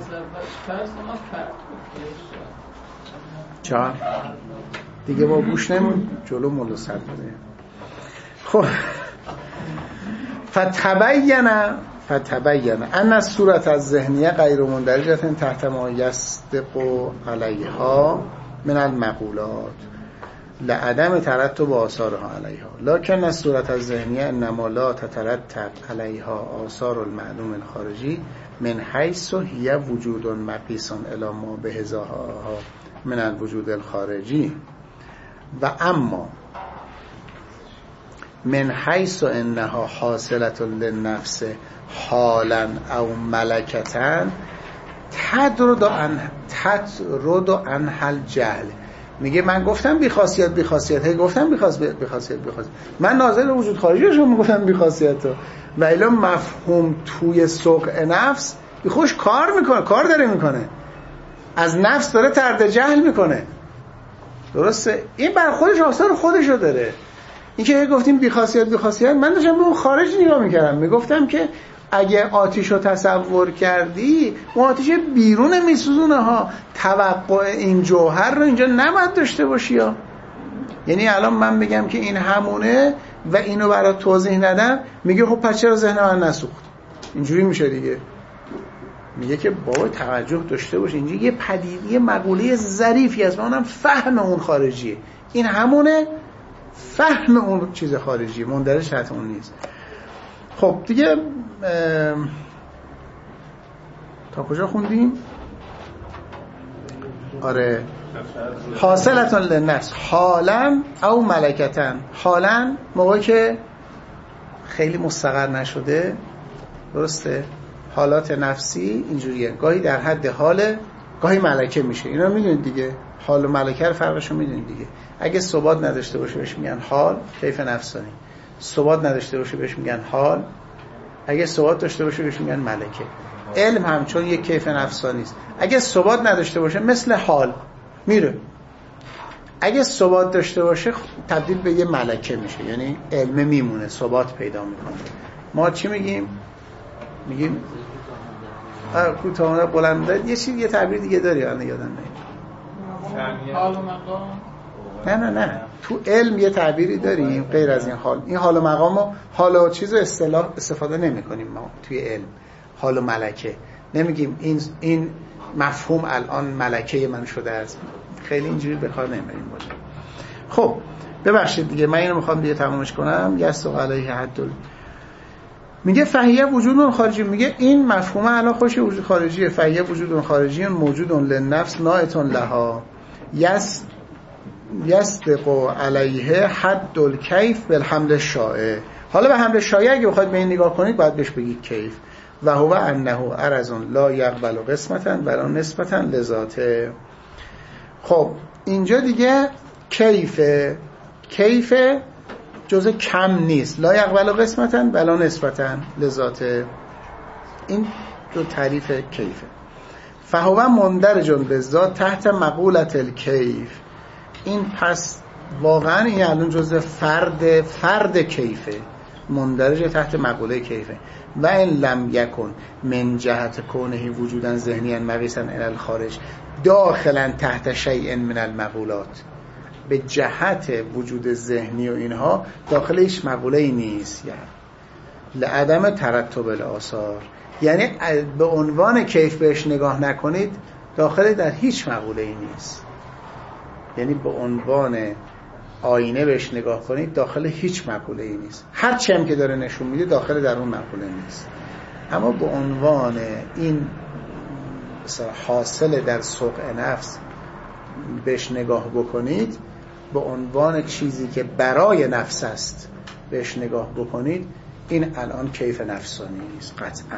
چا؟ دیگه با گوش نمون جلو ملو سر بده. خب فتبین فتبین ان الصورت الذهنیه غیر مندرجه تحت ما یصدق علیها من المقولات لعدم ترتب آثارها علیها، لکن الصورت الذهنیه انما لا تترتب علیها آثار المعلوم الخارجی من حیث هی وجود مقیس الی ما بهذاها من الوجود الخارجی و اما من حیث انها حاصلة للنفس حالا او ملکتا تدرد عن تدرد عن حل جهل. میگه من گفتم بی خاصیت بی خاصیت، هی گفتم بی خاصیت بی خاصیت بی خاصیت، من ناظر وجود خارجی شما گفتم بی خاصیت رو، و الا مفهوم توی سوق نفس بی خوش کار میکنه، کار داره میکنه، از نفس داره طرد جهل میکنه. درسته؟ این بر خودش آثار خودشو داره. این که گفتیم بی خاصیت بی خاصیت، من داشتم به اون خارج نگاه میکردم، میگفتم که اگه آتیش رو تصور کردی اون آتیش بیرون میسوزونه ها، توقع این جوهر رو اینجا نباید داشته باشی ها. یعنی الان من بگم که این همونه و اینو برای توضیح ندم، میگه خب پس چرا ذهن من نسوخت؟ اینجوری میشه دیگه. میگه که بابا توجه داشته باش، اینجا یه پدیده، یه مقوله ظریفی هست، اونم فهم اون خارجیه، این همونه، فهم اون چیز خارجی مندرج تحت اون نیست. خب دیگه تا کجا خوندیم؟ آره حاصلتون للنفس حالا او ملکتن. حالا موقعی که خیلی مستقر نشده، درسته؟ حالات نفسی اینجوریه، گاهی در حد حال، گاهی ملکه میشه. اینا میدونید دیگه، حال و ملکه رو فرقشو میدونید دیگه. اگه ثبات نداشته باشه بهش میگن حال، کیف نفسانی. ثبات نداشته باشه بهش میگن حال، اگه ثبات داشته باشه بهش میگن ملکه. علم هم چون یک کیف نفسانی است، اگه ثبات نداشته باشه مثل حال میره، اگه ثبات داشته باشه تبدیل به یه ملکه میشه، یعنی علم میمونه، ثبات پیدا میکنه. ما چی میگیم؟ میگیم کوتاه بلند، یه چیز، یه تعبیر دیگه داری الان یادم نمیاد. حال و مقام. نه نه نه تو علم یه تعبیری داریم غیر از این حال. این حال و مقامو، حال و چیزو اصطلاح استفاده نمی کنیم ما توی علم. حال و ملکه نمیگیم این این مفهوم الان ملکه من شده است، خیلی اینجوری به کار نمیبریم باشه. خب ببخشید دیگه، من اینو میخوام دیگه تمامش کنم. یسو علیه حدل میگه فهیه وجود خارجی، میگه این مفهوم الان خوش وجود خارجیه. فهیه وجود خارجی موجود للنفس نائتون لها یس یصدق علیه حد الکیف بالحمل الشایع. حالا به حمل شایع اگه بخواید به این نگاه کنید باید بهش بگید کیف. و هو انه عرض لا یقبل قسمتا ولا نسبتا لذاته. خب اینجا دیگه کیفه، کیف جزء کم نیست، لا یقبل قسمتا ولا نسبتا لذاته. این دو تعریف کیفه. فهو مندرج بالذات تحت مقولة الکیف. این پس واقعا این الان جزء فرد فرد کیفه، مندرج تحت مقوله کیفه. و این لم یکن من جهت کونه وجودا ذهنیا مقیسا الی الخارج داخلا تحت شیء من المقولات. به جهت وجود ذهنی و اینها داخل هیچ مقوله‌ای نیست، یعنی لعدم ترتب الاثار، یعنی به عنوان کیف بهش نگاه نکنید داخل در هیچ مقوله‌ای نیست. یعنی به عنوان آینه بهش نگاه کنید داخل هیچ مقوله‌ای نیست، هر چیم که داره نشون میده داخل در اون مقوله نیست. اما به عنوان این مثلا حاصل در سوق نفس بهش نگاه بکنید، به عنوان چیزی که برای نفس است بهش نگاه بکنید، این الان کیف نفسانی است قطعا.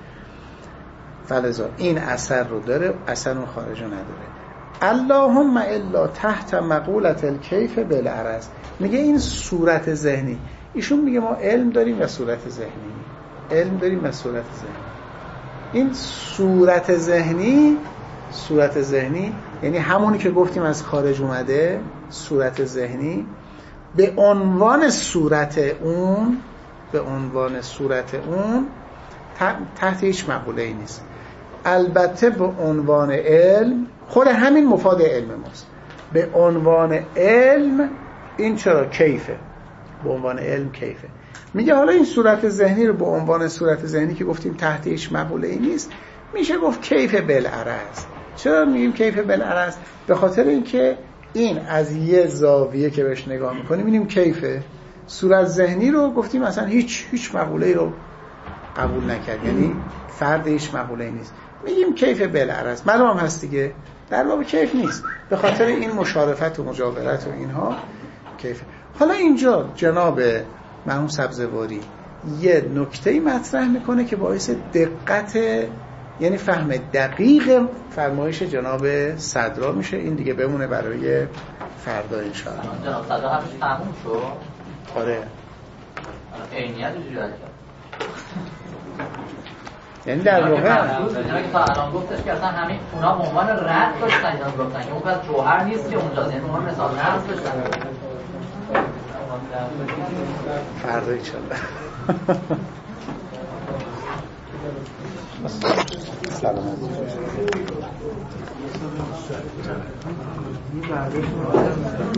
فلذا این اثر رو داره، اثر رو خارج نداره. اللهم الا تحت مقولت الکیف بالعرض. میگه این صورت ذهنی، ایشون میگه ما علم داریم و صورت ذهنی، علم داریم و صورت ذهنی. این صورت ذهنی، صورت ذهنی یعنی همونی که گفتیم از خارج اومده، صورت ذهنی به عنوان صورت اون، به عنوان صورت اون تحت هیچ مقوله ای نیست. البته به عنوان علم، خود همین مفاد علم ماست، به عنوان علم این چرا کیفه، به عنوان علم کیفه. میگه حالا این صورت ذهنی رو به عنوان صورت ذهنی که گفتیم تحت هیچ مقوله ای نیست، میشه گفت کیف بالعرض. چرا میگیم کیف بالعرض؟ به خاطر اینکه این از یه زاویه که بهش نگاه میکنیم میبینیم کیفه. صورت ذهنی رو گفتیم مثلا هیچ هیچ مقوله ای رو قبول نکرد، یعنی فرد هیچ مقوله ای نیست، میگیم کیف بالعرض. معلوم هست دیگه در باب کیف نیست، به خاطر این مشارفت و مجاورت و اینها کیف. حالا اینجا جناب مرحوم سبزواری یه نکته‌ای مطرح میکنه که باعث دقت، یعنی فهم دقیق فرمایش جناب صدرا میشه. این دیگه بمونه برای فردا ان شاء الله. جناب صدرا همش تموم شد. آره. عینیت رو جوری یعنی در واقع اینا که تا الان گفتش که اصلا همین اونا به عنوان رد داشتن اینا گفتن که اون پس جوهر نیست که اونجا، یعنی اونها مثال نرس داشتن. فردا ان شاء الله. سلام.